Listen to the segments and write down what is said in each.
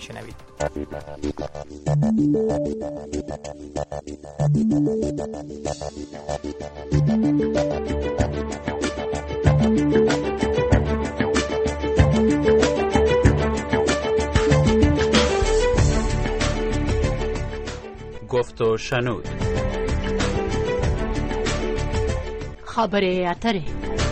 میشنوید. گفت و شنود. خبره اتره.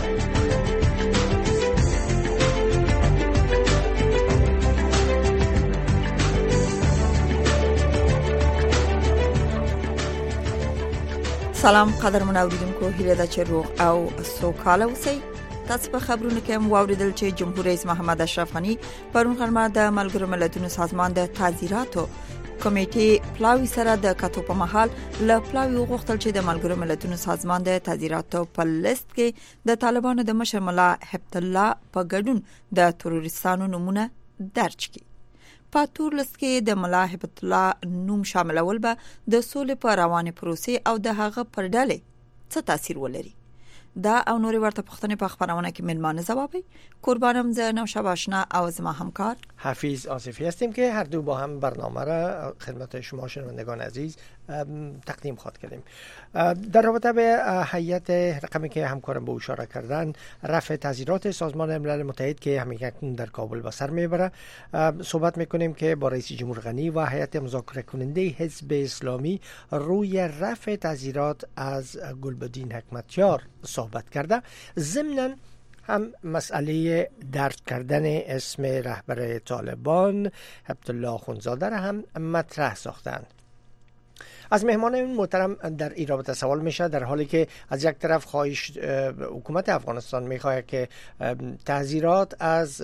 سلام قدرمن اوریدونکو، هیله ده چې روغ او سوکاله اوسئ. تاسو په خبرونه کې هم واوریدل چې جمهور رئیس محمد اشرف غنی پرون غرمه د ملګرو ملتونو سازمان د تعزیراتو کمیټې پلاوی سره د کتو په محل له پلاوی وغوښتل چې د ملګرو ملتونو سازمان د تعزیراتو په لیست کې د طالبانو د مشر ملا هبت الله په ګډون د تروریستانو نمونه درج کړي. په تور لیست کې د ملا هبت الله نوم شاملول به د سولې په روانه پروسې او د هغه پر ډلې څه تاثیر ولري. دا او نورې ورته پوښتنې په خبرونه کې ملمانه ځوابي. قربانم زه نوشب آشنا او زما همکار حفیظ آصفی هستیم که هر دو با هم برنامه را خدمت شما شنوندگان عزیز تقدیم خواهد کردیم. در رابطه به هیئت رقمی که همکارم به اشاره کردن، رفع تعزیرات سازمان ملل متحد که همکنون در کابل به سر میبره، صحبت میکنیم که با رئیس جمهور غنی و هیئت مذاکره کننده حزب اسلامی روی رفع تعزیرات از گلبدین حکمتیار صحبت کرده. ضمناً هم مسئله درج کردن اسم رهبر طالبان هبت الله اخوندزاده را هم مطرح ساختند. از مهمان محترم در این رابطه سوال میشه، در حالی که از یک طرف خواهش حکومت افغانستان میخواهد که تعزیرات از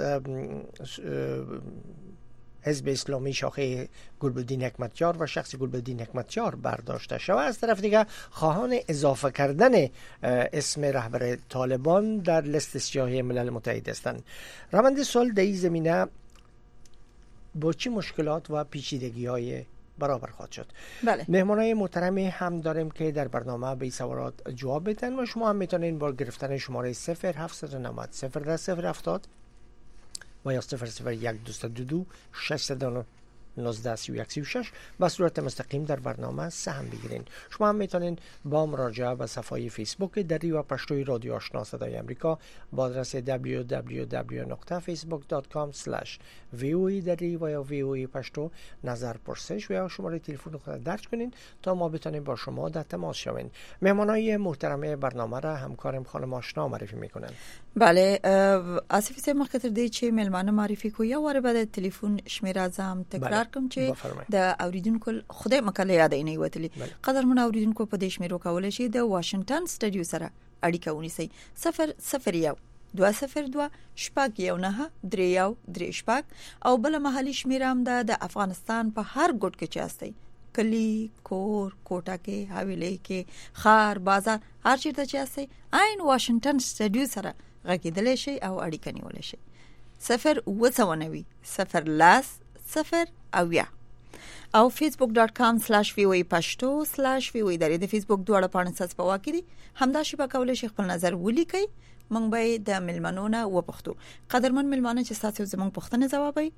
حزب اسلامی شاخه گلبدین حکمتیار و شخص گلبدین حکمتیار برداشته شود، از طرف دیگر خواهان اضافه کردن اسم رهبر طالبان در لیست سیاهی ملل متحد هستند. روند سال در این زمینه با چه مشکلات و پیچیدگی‌های برابر خواهد شد؟ بله. مهمانای محترمی هم داریم که در برنامه به این سوالات جواب بدن و شما هم میتونین با گرفتن شماره 0790 010 و یا 00122 619 به صورت مستقیم در برنامه سهم بگیرین. شما هم میتونین با مراجعه به صفحه فیسبوک دری و پشتوی رادیو آشنا صدای امریکا با آدرس www.facebook.com/voa دری و یا voa پشتو نظر پرسش و یا شماره تلفن خود درج کنین تا ما بتونیم با شما در تماس شوین. مهمانای محترم برنامه را همکارم خانم آشنا معرفی میکنن. بله، آصفی صاحب مخکې تر دې چې ملمانه معرفي کو یا واره به تلیفون شمیره اعظم تکرار کوم چې د اوریدونکو خدای مکله یاد نه وتلی. قدرمن اوریدونکو په دې شمیرو کولای شي د واشنگټن سټډیو سره اړیکه ونیسي 001 202 شپږ یو نه درې یو درې شپږ او بل محلي شمیره هم د افغانستان په هر ګوټ کې چاستي، کلی، کور، کوټه کې، حویلۍ کې، خار، بازار، هر چیرته چاستي عین واشنگټن سټډیو سره غږیدل شي او اړیکه نیول شي. 0 او facebook.com/voa pashto/voa درې د فیسبوک دواړه پاڼې ساس په واکې دي. همدا شی په کولای شي خپل نظر ولیکي. مونږ به د ملمنونو وپښتو. قدرمن ملمانه چې تاسو زموږ پوښتنه ځوابي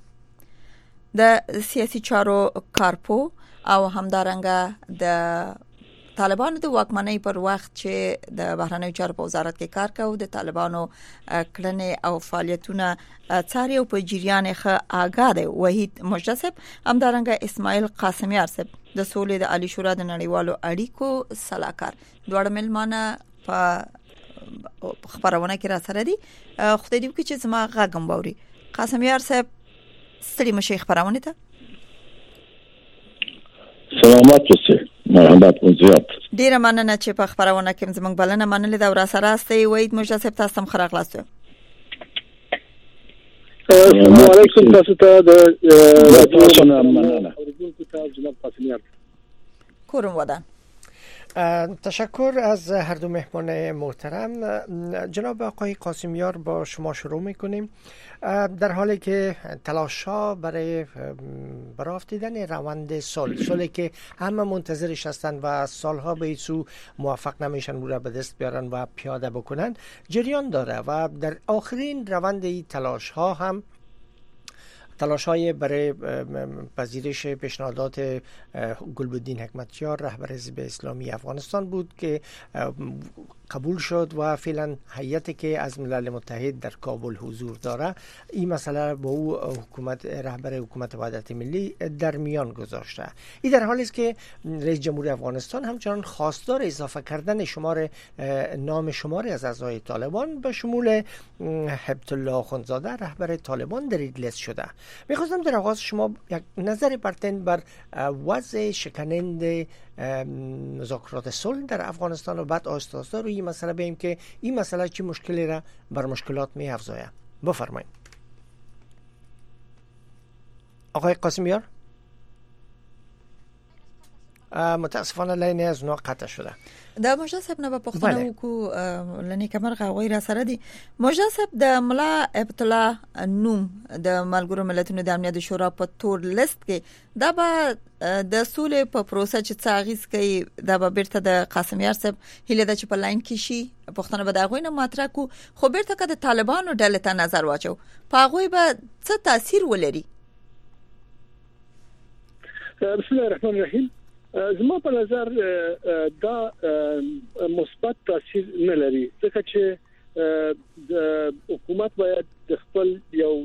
د سیاسي چارو کارپو او همدارنګه د طالبانو د واکمنۍ پر وخت چې د بهرنیو چارو په وزارت کې کار کاوه، د طالبانو کړنې او فعالیتونه څاري او په جریان ښه آگاه دی. وحید مجدسب همدارنګه اسماعیل قاسمیار صاحب د سولې د عالی شورا د نړیوالو اړیکو صلاحکار، دواړه ملمانه په خبرونه کې را سره دي. خدای دې وکړي چې زما غږم باوري. قاسمیار صاحب ستړي مشه خبرونه ته سلامات اوسئ. مرحبت مو زیات. ډیره مننه چې په خبرونه کې زموږ بلنه منلې دا ور سره استي. وحید مجدسب تاسو هم خراغ لاسته. السلام علیکم. تاسو ته د تاسو نه مننه. جناب قاسمیار کورم ودان. تشکر از هر دو مهمان محترم. جناب آقای قاسمیار با شما شروع میکنیم. در حالی که تلاش‌ها برای برافتیدن روند صلحی که همه منتظرش هستند و سالها به این سو موفق نمیشن او را به دست بیارن و پیاده بکنن جریان داره و در آخرین روند این تلاش‌ها هم تلاش‌های برای پذیرش پیشنهادات گلبدین حکمتیار رهبر حزب اسلامی افغانستان بود که قبول شد و فعلا هیئتی که از ملل متحد در کابل حضور داره این مسئله با او حکومت رهبر حکومت وحدت ملی در میان گذاشته. این در حالی است که رئیس جمهوری افغانستان همچنان خواستار اضافه کردن نام شماری از اعضای طالبان به شمول هبت الله آخوندزاده رهبر طالبان در این لیست شده. می‌خواستم در آغاز شما یک نظر برتن بر وضع شکننده مذاکرات صلح در افغانستان و بعد آستاستا روی این مسئله بگیم که این مسئله چه مشکلی را بر مشکلات می افزاید. بفرمایید. آقای قاسمیار، متاسفانه لین از نو قطع شده. دا مجد صاحب نه په پښتنه کو لنی کمر غوي را سره دي. مجد صاحب د ملا ابتلا نوم د ملګرو ملتونو د امنیت شورا په تور لیست کې دا به د سولې په پروسه چې څاغیس کوي دا به بیرته د قاسمیار صاحب هله د چې په لاین کې شي پښتنه به دا غوي نه ماتره کو خو بیرته که د طالبانو ډلې ته نظر واچو په غوي به څه تاثیر ولري؟ بسم الله الرحمن الرحیم. زما په نظر دا مثبت تاثیر نه لري ځکه چې د حکومت باید د خپل یو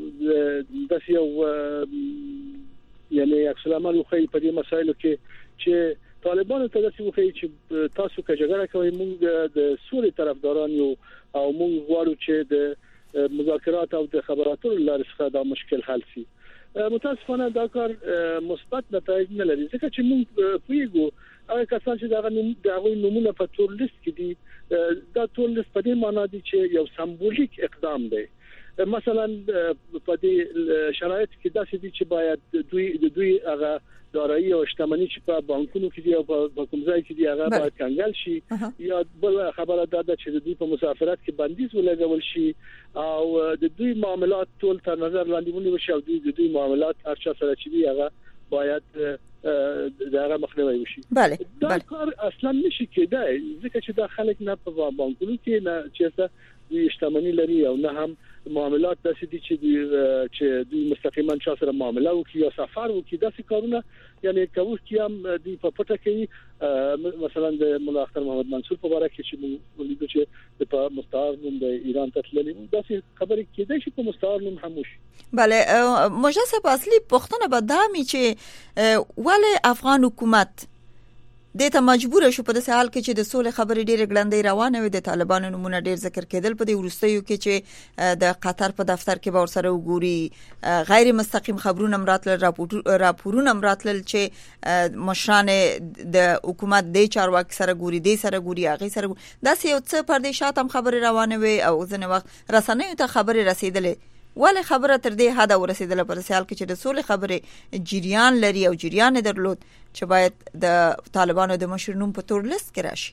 یعنی اکسلامل خو په دې مسایلو کې چې طالبانو ته داسې وخی چې تاسو که جګړه کوي موږ د سولې طرفداران یو او موږ غواړو چې د مذاکرات او د خبراتو لارې څخه دا مشکل حل شي. متاسفانه دا کار مثبت نتایج نه لري ځکه چې موږ پیګو هغه کسان چې دا غوي نمونه په تور لیست کې دي دا تور لیست په دې معنی دي چې یو سمبولیک اقدام دی. مثلا په دې شرایط کې داسې دي چې باید دوی هغه دارایی او شتمنۍ چې په بانکونو کې دي او په کوم ځای کې دي هغه باید کنګل شي یا بل خبره ده چې دوی په مسافرت کې بندیز ولګول شي او د دوی معاملات ټول تر نظر لاندې ونیول شي او دوی معاملات هر چا سره چې دی هغه باید دغه مخنیوي وشي. دا کار اصلا نشي کېدای ځکه چې دا خلک نه په بانکونو کې نه چیرته دوی شتمنۍ لري او نه هم معاملات داسې دي چې دوی مستقیما چا سره معامله وکړي یا سفر وکړي داسې کارونه یعنی کوي چې هم دوی په پټه کې مثلا د مولا اختر محمد منصور په اړه کې چې موږ لیدو چې په مستعار نوم د ایران ته تللی داسې خبرې کېدای شي په مستعار نوم هم وشي. بله مجلس اصلي پښتنه به دا می چې ولې افغان حکومت د ته مجبور شو په داسې حال کې چې د سولې خبرې ډېر ګړندې روانه وي د طالبانو نمونه ډېر ذکر کېدل په دې ورستیو کې چې د قطر په دفتر کې به ورسره وګوري غیر مستقیم خبرونه مراتل راپورونه مراتل چې مشران د حکومت د چارواکي سره ګوري د سره ګوري هغه سره داسې یو څه پر دې شاته هم خبرې روانه وي او ځنه وخت رسنیو ته خبرې رسیدلې ولې خبره تر دې حد ورسېدله پر سیال کې چې د سولې خبرې جریان لري او جریان درلود چې باید د طالبانو د مشر نوم په تور لیست کې راشي.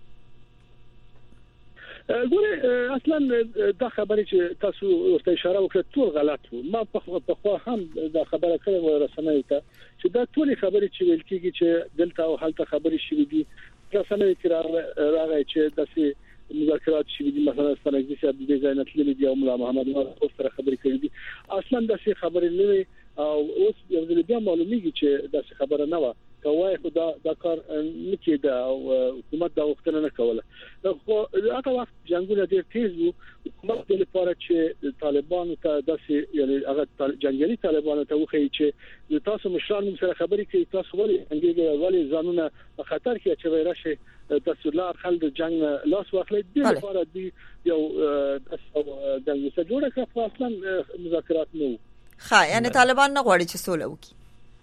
ګوره اصلا دا خبرې چې تاسو ورته اشاره وکړه ټول غلط وو. ما په خو هم دا خبره کړې و رسنیو ته چې دا ټول خبرې چې ویل کېږي چې دلته او هلته خبرې شوې دي رسنیو کې راغی چې داسې مذاکرات شوې دي مثلا ستنګزي چې د زینت لید او مولا محمد نور سره خبرې کړې دي اصلا داسې خبرې نه وي او اوس یو ځل بیا معلومیږي چې داسې خبره نه و کوي خدا دا کار نه کېده او حکومت دا وخت نه کوله. خو هغه وخت جنگونه ډېر تیز وو حکومت د لپاره چې طالبانو ته داسې یعنی هغه جنگي طالبانو ته وخی چې تاسو مشران سره خبرې کوي تاسو ولې ځانونه په خطر کې اچوي راشه تاسو لا خلک جنگ لاس واخلې د لپاره دی یو جنگ څه جوړه کړه اصلا مذاکرات نه وو. یعنی طالبان نه غواړي چې سوله وکړي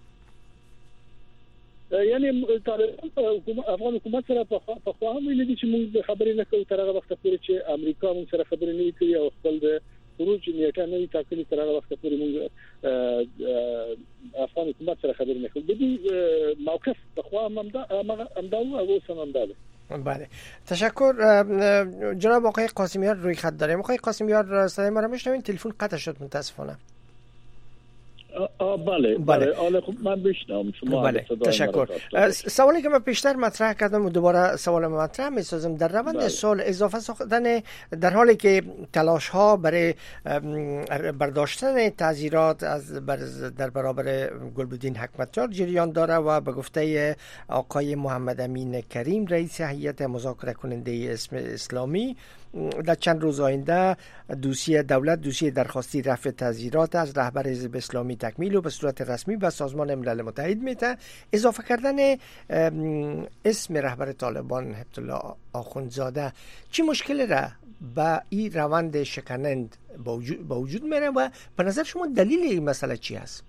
یعنی طالبان افغان حکومت سره په خوا هم ویل دي چې موږ خبرې نه کوو تر هغه وخت پورې چې امریکا موږ سره خبرې نه کوي او خپل د خروج نیټه نه ټاکلي تر هغه وخت پورې موږ افغان حکومت سره خبرې نه کوو. د دې موقف په خوا هم دا او سم ده. بله تشکر جناب آقای قاسمیار روی خط داریم. آقای قاسمیار صدای ما رو میشنوین؟ تلفن قطع شد متاسفانه. بله حالا خب من بشنوم شما. بله تشکر. سوالی که من پیشتر مطرح کردم و دوباره سوال مطرح می‌سازم، در روند صلح اضافه ساختن در حالی که تلاش ها برای برداشتن تعزیرات در برابر گلبدین حکمتیار جریان داره و به گفته آقای محمد امین کریم رئیس هیئت مذاکره کننده اسلامی در چند روز آینده دوسیه دولت دوسیه درخواستی رفع تعزیرات از رهبر حزب اسلامی تکمیل و به صورت رسمی به سازمان ملل متحد میته. اضافه کردن اسم رهبر طالبان هیبت الله آخوندزاده چی مشکل را به این روند شکنند با وجود میره و به نظر شما دلیل این مسئله چی است؟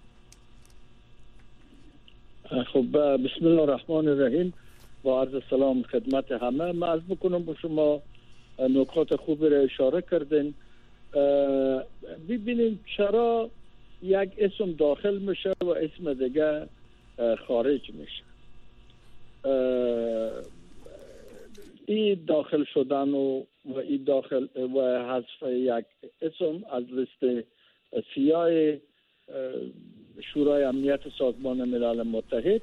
خب بسم الله الرحمن الرحیم. با عرض سلام خدمت همه. من عرض بکنم با شما نکات خوبی را اشاره کردین. ببینیم چرا یک اسم داخل میشه و اسم دیگه خارج میشه. این داخل شدن و این داخل و حذف یک اسم از لیست سیاه شورای امنیت سازمان ملل متحد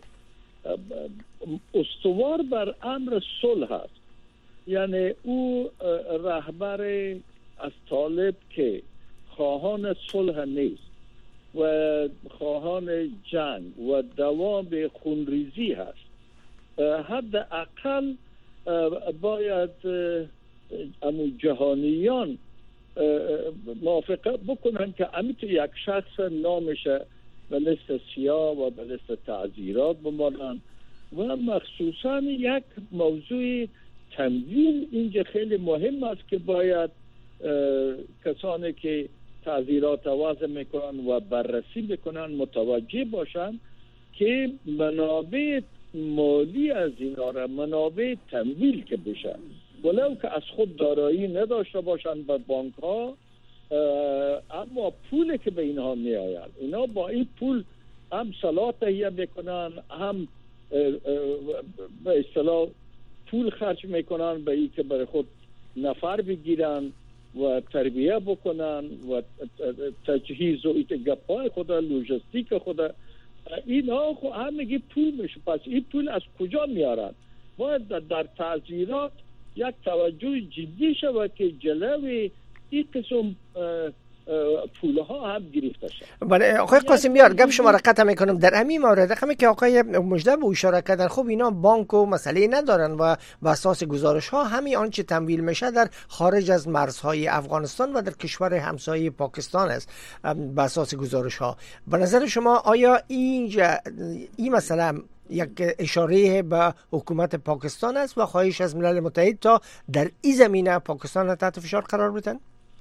استوار بر امر صلح است. یعنی او رهبر از طالب که خواهان صلح نیست و خواهان جنگ و دوام خونریزی هست، حداقل باید امو جهانیان موافقت بکنن که امیتو یک شخص نامش به لیست سیاه و به لیست تعزیرات بمانن و مخصوصا یک موضوع تنظیم اینجا خیلی مهم است که باید کسانی که تعزیرات وضع میکنن و بررسی میکنن متوجه باشن که منابع مالی از اینا را منابع تمویل که بشن، ولو که از خود دارایی نداشته باشن به بانک ها، اما پولی که به اینها می آید اینا با این پول هم صلاح تهیه میکنن، هم به اصطلاح پول خرج میکنن به این که برای خود نفر بگیرن و تربیه بکنن و تجهیز و گپای خود لوجستیک خود اینا خود همگی پول میشه. پس این پول از کجا میارن؟ باید در تعزیرات یک توجه جدی شود که جلوی این قسم پولها هم گرفته شد. بله آقای قاسمیار گپ شما را قطع میکنم. در همین مورد رقمی که آقای مجده به اشاره کردن، خب اینا بانک و مسئله ندارن و بر اساس گزارش ها همین آنچه تمویل میشه در خارج از مرزهای افغانستان و در کشور همسایه پاکستان است بر اساس گزارش ها. به نظر شما آیا این مسئله یک اشاره به حکومت پاکستان است و خواهش از ملل متحد تا در این زمینه پاکستان را تحت فشار قرار بدن؟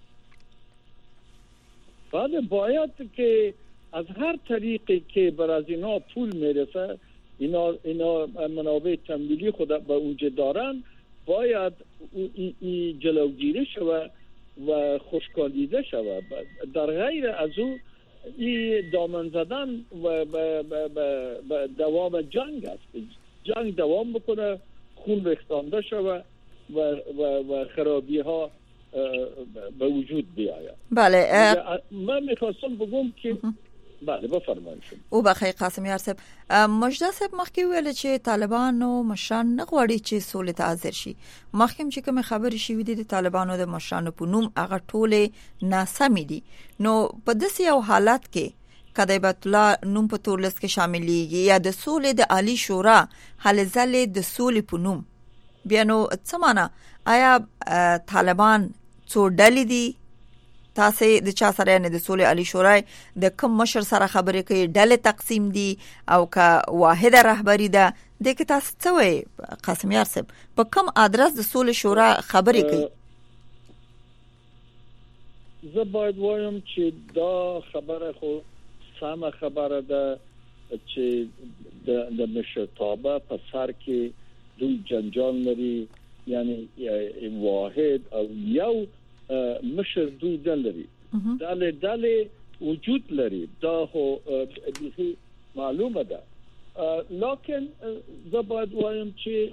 بله باید که از هر طریقی که بر از اینا پول میرسه، اینا منابع تمویلی خود به اونجا دارن، باید این جلوگیری شود و خوشکالیده شود. در غیر از او این دامن زدن و به دوام جنگ است. جنگ دوام بکنه، خون ریختانده شود و خرابی ها به وجود بیاید. بله من میخواستم بگم که بله بفرمایید. او بخیر قاسمیار صاحب، مجده صاحب مخکې ویل چې طالبانو مشران نه غواړي چې سولې ته حاضر شي. مخکې چې کوم خبرې شوې دي د طالبانو د مشرانو په نوم هغه ټولې ناسمې دي. نو په داسې یو حالت کې کله هیبت الله نوم په تور لیست کې شاملېږي یا د سولې د عالی شورا هلې ځلې د سولې په نوم، بیا نو څه معنا؟ آیا طالبان څو ډلې دي؟ تاسو د چا سره نه د سولې عالی شورا د کوم مشر سره خبرې کوي؟ ډلې تقسیم دي او که واحده رهبری ده؟ د کې تاسو څه وایي قاسمیار صاحب په کوم ادرس د سولې شورا خبرې کوي؟ زه باید وایم چې دا خبره خو سمه خبره ده چې د مشرتابه په سر کې دوی جنجال لري، یعنی واحد او یو مشر دوی دلري، دله وجود لري، دا خو معلومه ده. لیکن زه باید وایم چې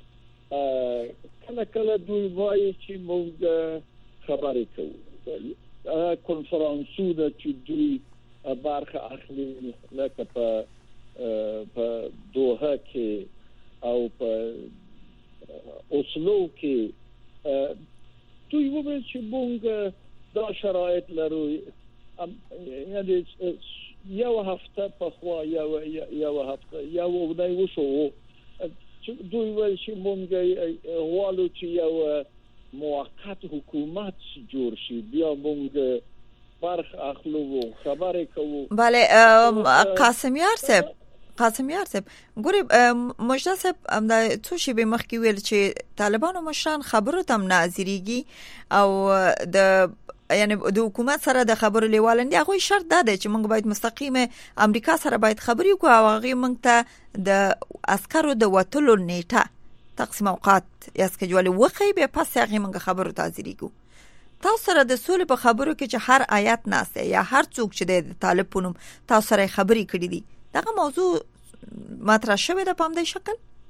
کله دوی وایي چې موږ خبرې کوو، کنفرانسونه چې دوی برخه اخلي لکه په دوحه کې او په اوسلو کې دوی وویل چې موږ دا شرایط لرو. یعنی یو هفته په خوا یو هفته یو ونای وشو دوی ویل چې موږ غواړو چې یو موقت حکومت جوړ شي، بیا موږ برخ اخلو و خبرې کوو. بله قاسمیار صاحب ګوري مجده صاحب د څو شی به مخکې ویل چې طالبانو مشران خبرو تم ناظریږي او د یعنی د حکومت سره د خبرو لیوالندي هغه شرط ده چې موږ باید مستقیم امریکا سره باید خبرې وکړو او هغه موږ ته د عسکرو د وټلو نیټه تقسیم اوقات یا سکجول وخی به پس هغه موږ خبرو تاظریږو. تاسو سره د سولې په خبرو کې چې هر آیات ناسه یا هر څوک چې د طالب پونم تاسو سره خبرې کړې دي دغه موضوع مطرح شوه د پام دی شکل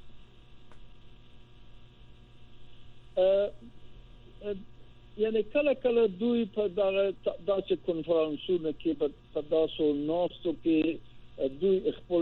یعنی کله دوی په داسې کنفرانسونو کې په داسو ناستو کې دوی خپل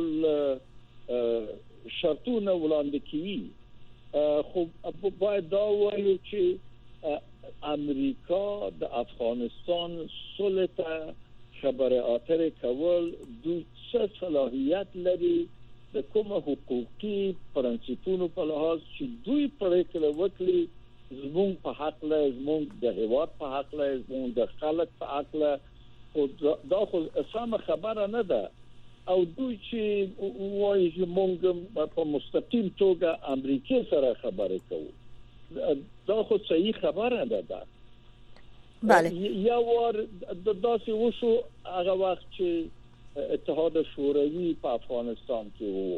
شرطونه وړاندې کوي. خو باید دا وایو چې امریکا د افغانستان صلح ته خبره اترې کول دوی څه صلاحیت لري د کوم حقوقي پرنسپونو په لحاظ چې دوی پریکړه وکړي زموږ په حق له زموږ د هیواد په حق له زموږ د خلک په حق له دا خو سم خبره نه ده. او دوی چې وایي چې موږ په مستقیم توګه امریکا سره خبرې کوو دا خو صحیح خبره ده. بله یا ور د داسې وشو هغه وخت چې اتحاد شوروی په افغانستان کې وو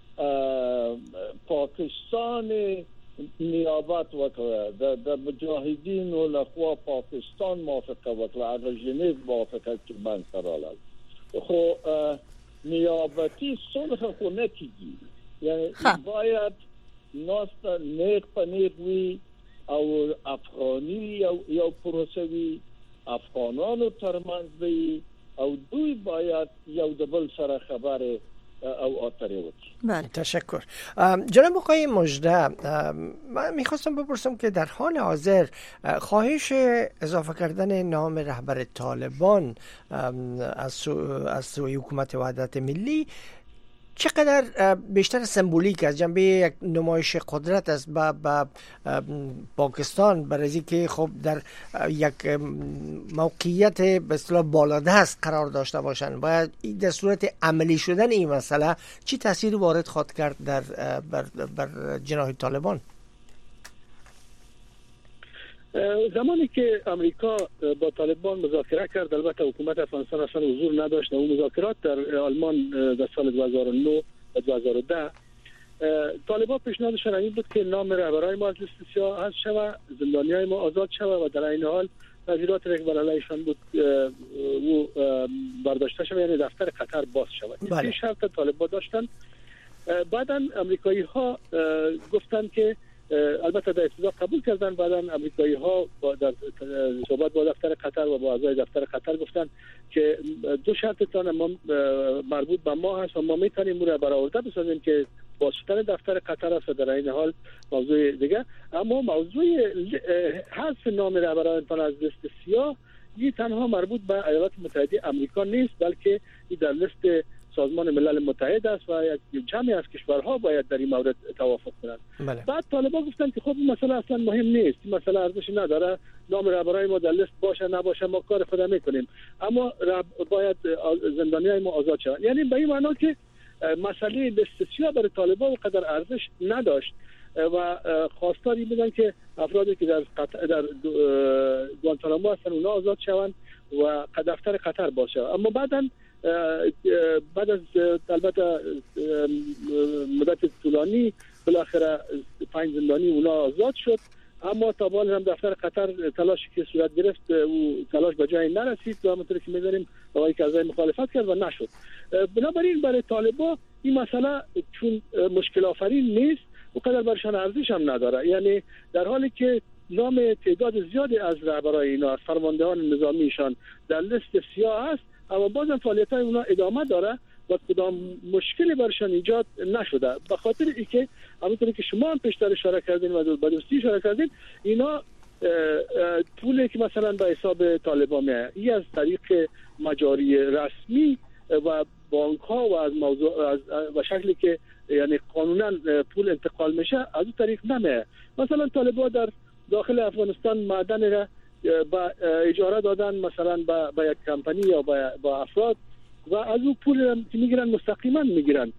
پاکستان نیابت وکړه د مجاهدینو لخوا پاکستان موافقه وکړه هغه ژنیو موافقه کې باندې راغله خو نیابتی صلح خو نه کیږي. یعنی باید ناست نیک پنیر وی او افغانی یا پروسوی افغانانو ترمنځ وی او دوی باید یو د بل سره خبره او اتری وکړي. بله تشکر. جناب آقای مجده من میخواستم بپرسم که در حال حاضر خواهش اضافه کردن نام رهبر طالبان از سوی حکومت وحدت ملی چقدر بیشتر سمبولیک از جنبه یک نمایش قدرت است با پاکستان برای اینکه خب در یک موقعیت به اصطلاح بالادست قرار داشته باشند باید در صورت عملی شدن این مسئله چی تاثیر وارد خواهد کرد در بر جناح طالبان؟ زمانی که امریکا با طالبان مذاکره کرد البته حکومت افغانستان اصلا حضور نداشت. اون مذاکرات در آلمان در سال 2009 و 2010 طالبان پیشنهادشون این بود که نام رهبرای ما از لیست سیاه حذف شود، زندانیای ما آزاد شود و در این حال تغییرات که بر علیهشان بود و برداشته شود، یعنی دفتر قطر باز شود. این شرط طالبان داشتن. بعداً امریکایی ها گفتن که البته در ابتدا قبول کردن، بعداً امریکایی ها در صحبت با دفتر قطر و با اعضای دفتر قطر گفتن که دو شرطتان ما مربوط به ما هست و ما میتونیم رو برآورده بسازیم که با شدن دفتر قطر است. در این حال موضوع دیگه، اما موضوع حذف نام رهبران از لیست سیاه این تنها مربوط به ایالات متحده آمریکا نیست، بلکه این در لیست سازمان ملل متحد است و یک جمعی از کشورها باید در این مورد توافق کنند. بعد طالبان گفتن که خب این مسئله اصلا مهم نیست، این مسئله ارزش نداره، نام رهبرای ما در لیست باشه نباشه ما کار خود میکنیم، اما باید زندانیای ما آزاد شوند. یعنی به این معنا که مسئله لیست سیاه برای طالبان قدر ارزش نداشت و خواستاری بودن که افرادی که در گوانتانامو هستن اونا آزاد شوند و دفتر قطر باشه. اما بعد از البته مدت طولانی بالاخره 5 زندانی اونا آزاد شد، اما تا حال هم دفتر قطر تلاشی که صورت گرفت و تلاش به جایی نرسید و همونطور که می‌دونیم آقای کاظمی مخالفت کرد و نشد. بنابراین برای طالبان این مسئله چون مشکل آفرین نیست و قدر برشان ارزش هم نداره. یعنی در حالی که نام تعداد زیادی از رهبرای اینا از فرماندهان نظامیشان در لیست سیاه است، اما بازم فعالیت‌های اونا ادامه داره و کدام مشکلی برشان ایجاد نشده. به خاطر اینکه همونطوری که شما هم پیشتر اشاره کردین و به درستی اشاره کردین، اینا پولی که مثلا به حساب طالبان میاد این از طریق مجاری رسمی و بانک ها و از موضوع و شکلی که یعنی قانونا پول انتقال میشه از اون طریق نمیاد. مثلا طالبان در داخل افغانستان معدن را با اجاره دادن مثلا با یک کمپانی یا با افراد و از اون پول که میگیرن مستقیما میگیرن،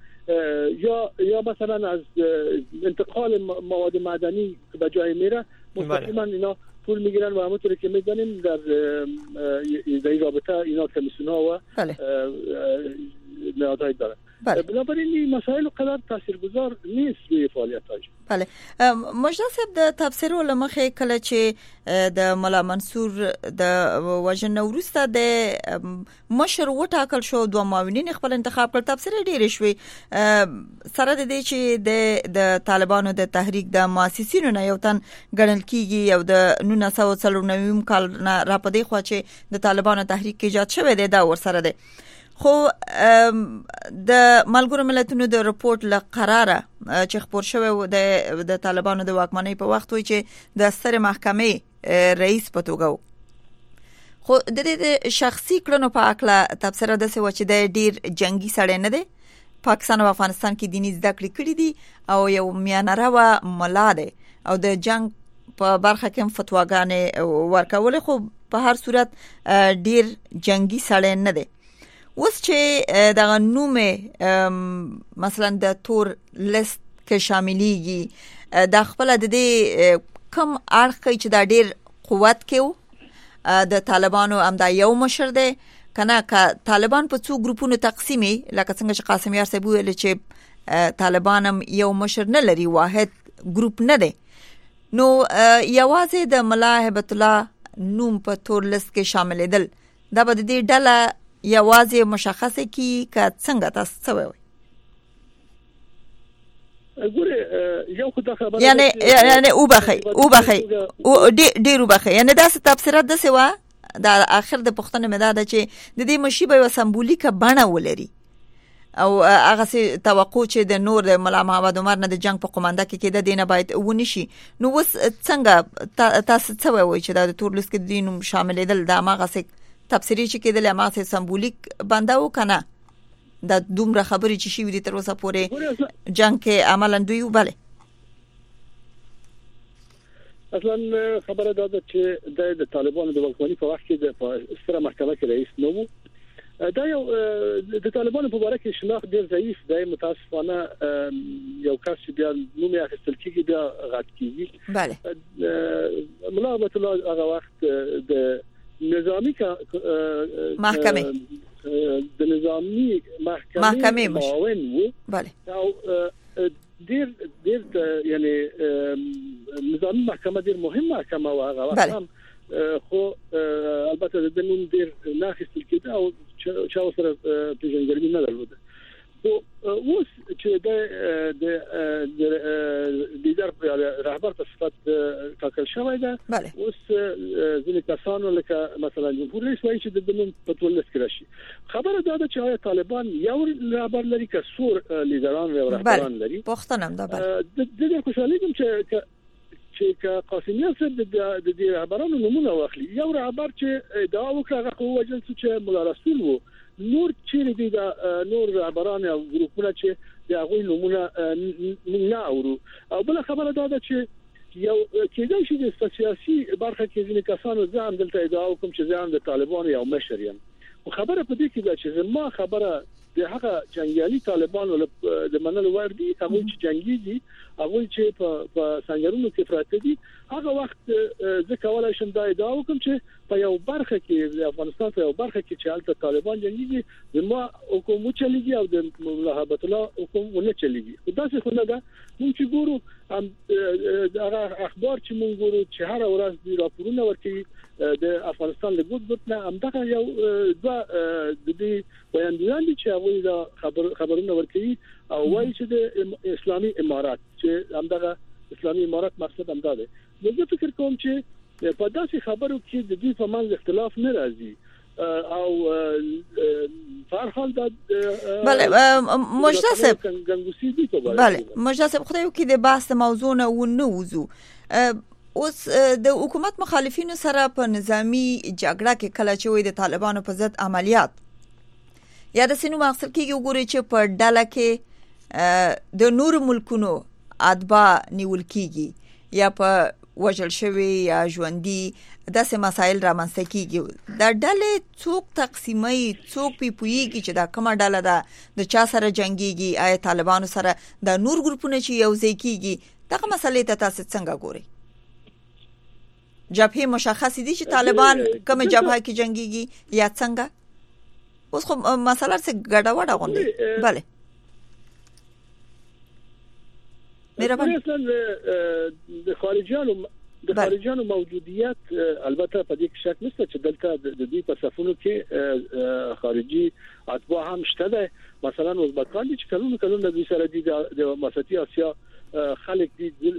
یا مثلا از انتقال مواد معدنی که به جای میره مستقیما اینا پول میگیرن و همونطوری که میدونیم در این رابطه اینا کمیسیون‌ها و نهادهای دارن. بنابراین این مسائل قدر تاثیرگذار نیست روی فعالیت‌های. بله مجدد صاحب د تفسیر علماء کله چې د مولا منصور د وژنې وروسته د مشر وټاکل شو، دوه معاونین خپل انتخاب کړ، تفسیر ډیر شوی سره د دې چې د طالبانو د تحریک د مؤسسینو نه یو تن ګڼل کیږي او د 1999 کال نه را پدې خو چې د طالبانو تحریک ایجاد شوی دی دا ور سره دی. خو د ملګرو ملتونو د رپورت ل قراره چې خبر شوی د طالبانو د واکمنۍ په وخت وي چې د ستر محکمې رئیس په توګه خو د دې شخصي کړنو په اړه تفسیر ده چې د ډیر جنگي سړی نه دی، پاکستان او افغانستان کې دیني زده کړې کړې دي او یو میانروا ملا دی او د جنگ په برخه کې فتواګانې ورکول، خو په هر صورت ډیر جنگي سړی نه دی. اوس چې دغه نوم مثلا د تور لیست کې شاملېږي د خپل د دې کم اړخ چې دا ډیر قوت کې د طالبانو امدا یو مشر دی کنه که طالبان په څو ګروپونو تقسیمي لکه څنګه چې قاسم یار صاحب ویل چې طالبان هم یو مشر نه لري، واحد ګروپ نه دی، نو یوازې د ملا هیبت الله نوم په تور لیست کې شاملېدل دا به د دې ډله یوازې مشخصه کی که څنګه تاسو څه وایي؟ ګوره یو خدای خبره یعنی او ډیر وبخي یعنی دا څه تفسیرات د سوا د اخر د پښتنه مداده چې د دې مشیبه یو سمبولیکه بڼه ولري او هغه څه توقع چې د نور د ملا محمد عمر نه د جنگ په قومانده کې کېده دینه باید ونشي. نو وس څنګه تاسو څه وایي چې د تور لیست کې دینم شاملېدل دا ماغه څه تفسیری چې کېدل ما څه سمبولیک بنده وکنه د دومره خبرې چې شي ودي تر اوسه پورې جنگ کې عملاً دوی وبله. اصلا خبره ده چې د طالبانو د واکمنۍ په وخت کې د ستره محکمه کې رئیس نو وو، دا یو د طالبانو په اړه کې شناخت ډیر ضعیف دی، متاسفانه یو کس چې بیا نوم یې اخیستل کېږي بیا غټ کېږي. بله مولا هیبت الله هغه وخت د نظامی محکمه د نظامی محکمه معاون وو. بله او دیر یعنی نظامی محکمه دیر مهم محکمه و هغه وخت هم خو البته د نوم دیر ناخستل کېده او چا سره پیژنګرمي نه درلوده. خو اوس چې د لیدر رهبر په صفت ټاکل شوی ده، اوس ځینې کسانو لکه مثلا جمهور رئیس وایي چې د نوم په تور لیست کې راشي. خبره دا ده چې آیا طالبان یو رهبر لري که څو لیدران او رهبران لري؟ پوښتنه هم ده. بله د خوشحالېږم چې قاسمیان صاحب د دې رهبرانو نمونه واخلي. یو رهبر چې ادعا وکړه هغه خو وجل چې مولا رسول وو، نور چیرې دي د نور رهبران او ګروپونه چې د هغوی نمونه نه اورو. او بل خبره دا ده چې یو کېدای شي د سیاسي برخه کې ځینې کسانو زه هم دلته ادعا وکم چې زه هم د طالبانو یو مشر یم. خو خبره په دې کې ده چې زما خبره د هغه جنگیالي طالبانو د منلو وړ دي، هغه چې جنگي دي، هغه چې په سنگرونو کې پراته دي. هغه وخت زه کولای شم دا ادعا وکم چې په یو برخه کې د افغانستان په یو برخه کې چې حالت طالبان جنگي دي ما حکومت چلیږي او د مولا هیبت الله حکومت نه چلیږي. دا څه خو نه ده. موږ چې ګورو هغه اخبار چې موږ ګورو چې هر ورځ دی راپورونه ورکوي د افغانستان له ګوت نه همدغه یو د دې بیانونه دي چې هغه دا خبرونه ورکوي او وایي چې د اسلامي امارات چې همدغه اسلامي امارات مقصد همدا دی. زه فکر کوم چې په داسې خبرو کې د دې په منځ اختلاف نه راځي. او فرحال داد بله مجلس گنگوسی دی تو بله مجلس خدایو کې د بحث موضوع نه ونوزو اوس د حکومت مخالفینو سره په نظامی جګړه کې کله چې وي د طالبانو په ضد عملیات یا د سینو مقصد کې وګوري چې په ډله کې د نور ملکونو ادبا نیول کیږي یا په وجل شوی یا ژوندۍ داسې مسایل رامنځته کیږي د ډلې څوک تقسیمي څوک پیپویږي چې دا کومه ډله ده د چا سره جنگيږي آیا طالبانو سره د نور ګروپونو چې یو ځای کیږي دغه مسلې ته تاسو څنګه ګورئ جبهه مشخص دي چې طالبان کومه جبهه کې جنگيږي یا څنګه اوس خو مسله څه ګډوډه غونډه بله د خارجيانو موجودیت البته په دې کې شک نشته چې دلته د دې په صفونو کې خارجي اتباع هم شته ده مثلا ازبکان دي چې کلون د دې سره د وسطي اسیا خلک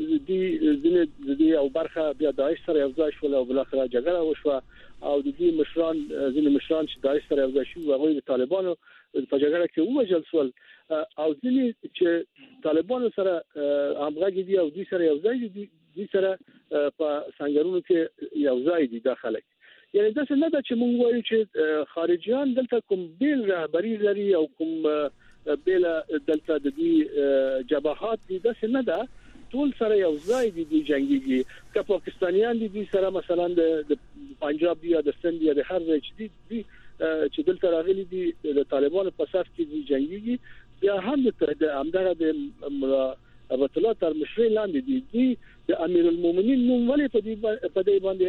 دي او برخه بیا داعش سره یو ځای شول او بلاخره جګړه وشوه او د دې مشران چې داعش سره یو ځای شو هغه د طالبانو په جګړه کې ووجل شول او ځینې چې طالبانو سره همغږي دي او دوی سره یو ځای دي سره په څنګهونو کې یو ځای دي داخله یعنی دا څه نه ده چې موږ وایو چې خارجيان دلته کوم بیل رهبری لري او کوم بیل دلته د دې جبهات دي دا څه نه ده ټول سره یو ځای دي جنگيږي که پاکستانیان دي سره مثلا د پنجاب یا د سند یا د هر ځای چې دلته راغلي دي د طالبانو په صف کې دي جنگيږي بیا هم د همدغه د ابت الله تر مشري لاندې دي د امیر المؤمنین نوم ولې په دې باندې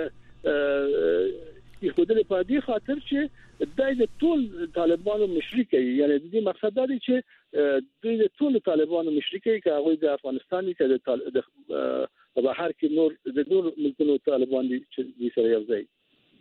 خودله په دې خاطر چې د ټول طالبانو مشري کوي یعنی د دې مقصد دا دی چې د ټول طالبانو مشري کوي چې هغه د افغانستان کې د بهر کې د نور ملکونو طالبان دي چې سره یو ځای.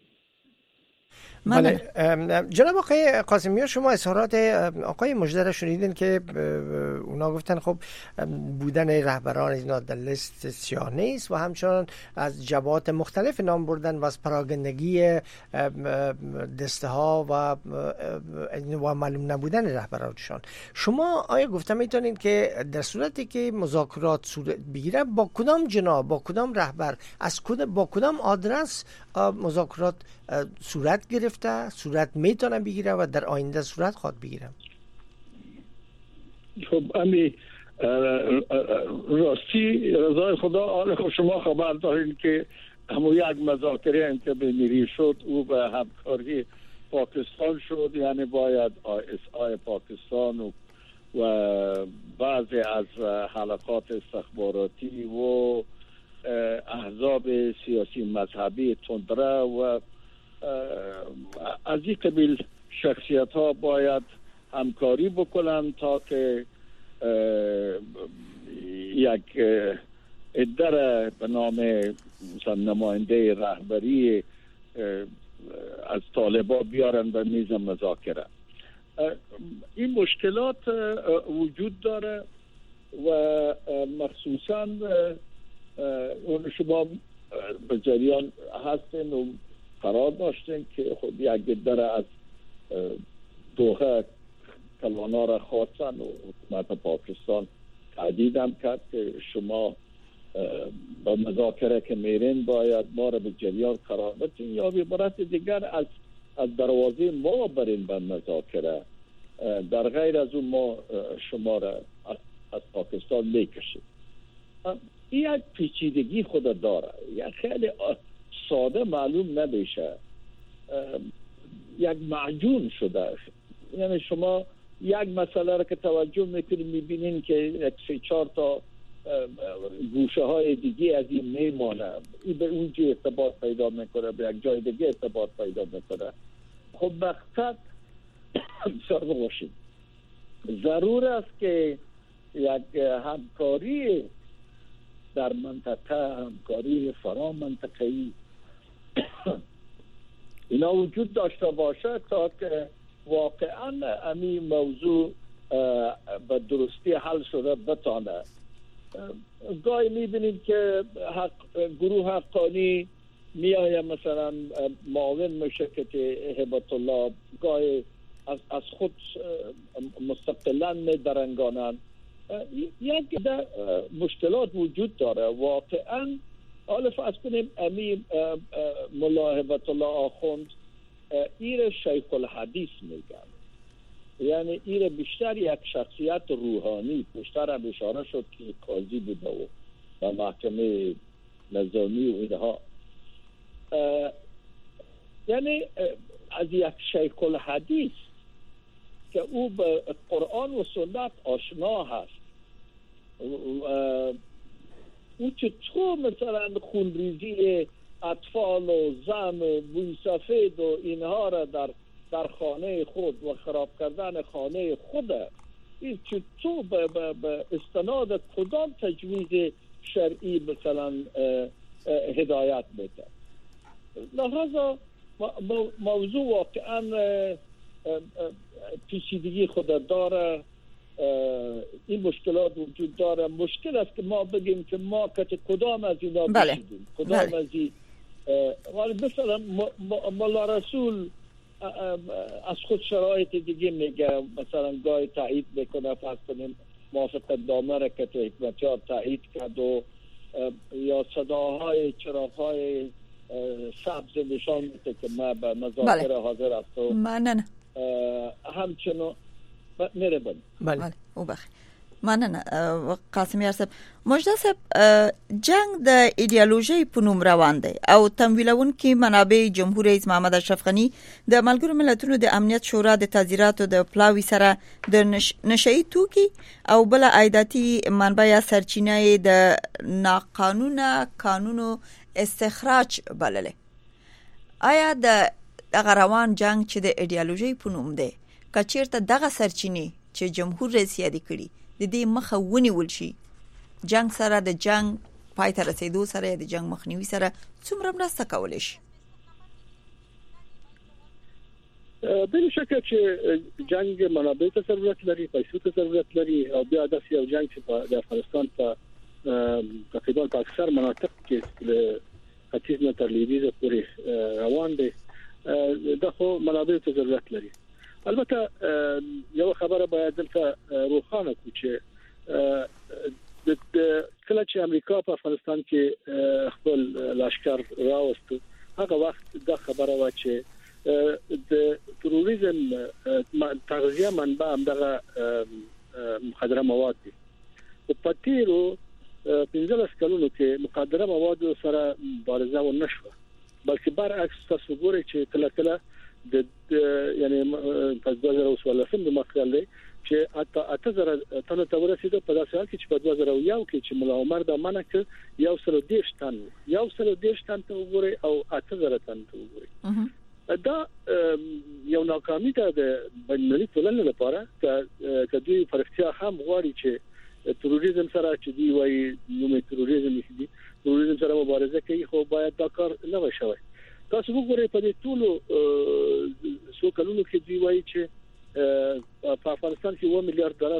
بله جناب آقای قاسمی شما اظهارات آقای مژده را شنیدین که اونا گفتن خب بودن رهبران اینا در لیست سیاه نیست و همچنان از جبهات مختلف نام بردن و از پراگندگی دسته ها و معلوم نبودن رهبرانشان. شما آیا گفته میتونین که در صورتی که مذاکرات صورت بگیره با کدام جناح با کدام رهبر با کدام آدرس مذاکرات صورت گرفته صورت میتونه بگیره و در آینده صورت خواهد بگیره؟ خب امی راستی رضای خدا آن خب شما خبر دارین که همون یک مذاکره هم که بمیری شد او به همکاری پاکستان شد یعنی باید ISI پاکستان و بعضی از حلقات استخباراتی و احزاب سیاسی مذهبی تندره و از این قبیل شخصیت ها باید همکاری بکنن تا که یک عده به نام مثلا نماینده رهبری از طالبان بیارن به میز مذاکره. این مشکلات وجود داره و مخصوصا اون شما به جریان هستین و قرار داشتین که خود یک عده از دوحه کلانا را خواستن و حکومت پاکستان تهدید هم کرد که شما با مذاکره که میرین باید ما را به جریان قرار بدین یا به عبارت دیگر از دروازه ما برین به مذاکره در غیر از اون ما شما را از پاکستان میکشیم. این یک پیچیدگی خود داره یک خیلی ساده معلوم نمیشه یک معجون شده یعنی شما یک مسئله را که توجه میکنید میبینین که یک 3-4 تا گوشه های دیگه از این میمانه این به اونجا ارتباط پیدا میکنه به یک جای دیگه ارتباط پیدا میکنه. خب مقصد سرده باشید ضرور است که یک همکاری در منطقه همکاری فرا منطقه‌ای اینا وجود داشته باشه تا که واقعا همین موضوع به درستی حل شده بتانه. گاهی میبینید که گروه حقانی میآید مثلا معاون میشه که هبت الله گاهی از خود مستقلاً میدرنگانند. یک مشکلات وجود داره واقعاً. حالا فرض کنیم امی ملا هبت الله آخوند ایر شیخ الحدیث میگن، یعنی ایر بیشتر یک شخصیت روحانی، بیشتر هم اشاره شد که قاضی بوده و محکمه نظامی و اینها، یعنی از یک شیخ الحدیث که او به قرآن و سنت آشنا هست، او چطور مثلا خونریزی اطفال و زن و بوی سفید و اینها را در خانه خود و خراب کردن خانه خود، این چطور به استناد کدام تجویز شرعی مثلا هدایت میده؟ لحاظا موضوع واقعا پیچیدگی خود داره، این مشکلات وجود داره. مشکل است که ما بگیم که ما کدام از اینا بشیدیم، کدام از این مثلا مولا رسول از خود شرایط دیگه میگه، مثلا گاهی تایید میکنه، فرض کنیم موافقت نامه را که تو حکمتیار تایید کرد و یا صداهای چراغهای سبز نشان میده که ما به مذاکره حاضر هستم. همچنان میره بله او بخیر. مننه قاسم یار صاحب. مجده صاحب، جنگ د ایدئولوژي په نوم روان دی او تمویلون کې منابع جمهور رئیس محمد اشرف غنی د ملګرو ملتونو د امنیت شورا د تذیراتو د پلاوی سره د نشئی توکي او بل عایداتي منبع یا سرچینه د ناقانونه قانونو استخراج بلله. آیا د روان جنگ چې د ایدئولوژي په نوم دی کچیرته دغه سرچینه چې جمهور رئیس یادی کړي د دې مخه ونیول شي، جنگ سره د جنگ پای ته رسیدو سره د جنگ مخنیوي سره څومره مرسته کولی شي؟ بل شکه چې جنگ منابع ته ضرورت لري، پیسو ته ضرورت لري، او بیا د یو جنگ چې د افغانستان په تقریبا په اکثر مناطق کې د ختیځ نه تر لویدیځ پورې روان دي، دا خو منابع ته ضرورت لري. البته یو خبره باید دلته روښانه کړو چې کله چې امریکا په افغانستان کې خپل لشکر راوست، هغه وخت دا خبره و چې د تروریزم تغذیه منبع همدغه مخدره مواد دي. په تیرو 15 کلونو کې مخدره مواد سره مبارزه و نشوه، بلکې برعکس تاسو ګورئ چې کله کله د یعنی په 2014 د مخکې دی چې اته زره تنه ته ورسېده په داسې حال کې چې په 2001 کې چې مولا عمر د منه کې یو سره 10 تن ته وګورئ او اته زره تن ته وګورئ. دا یو ناکامي ده د بین‌المللي ټولنې لپاره چې دوی فرښتیا هم غواړي چې تروریزم سره چې دی وایي نو تروریزم دي تروریزم سره مبارزه کوي، خو باید دا کار نه وشي. تاسو وګورئ په دې ټولو څو کلونو کې دی وایي چې په افغانستان کې 1 میلیارډ ډالر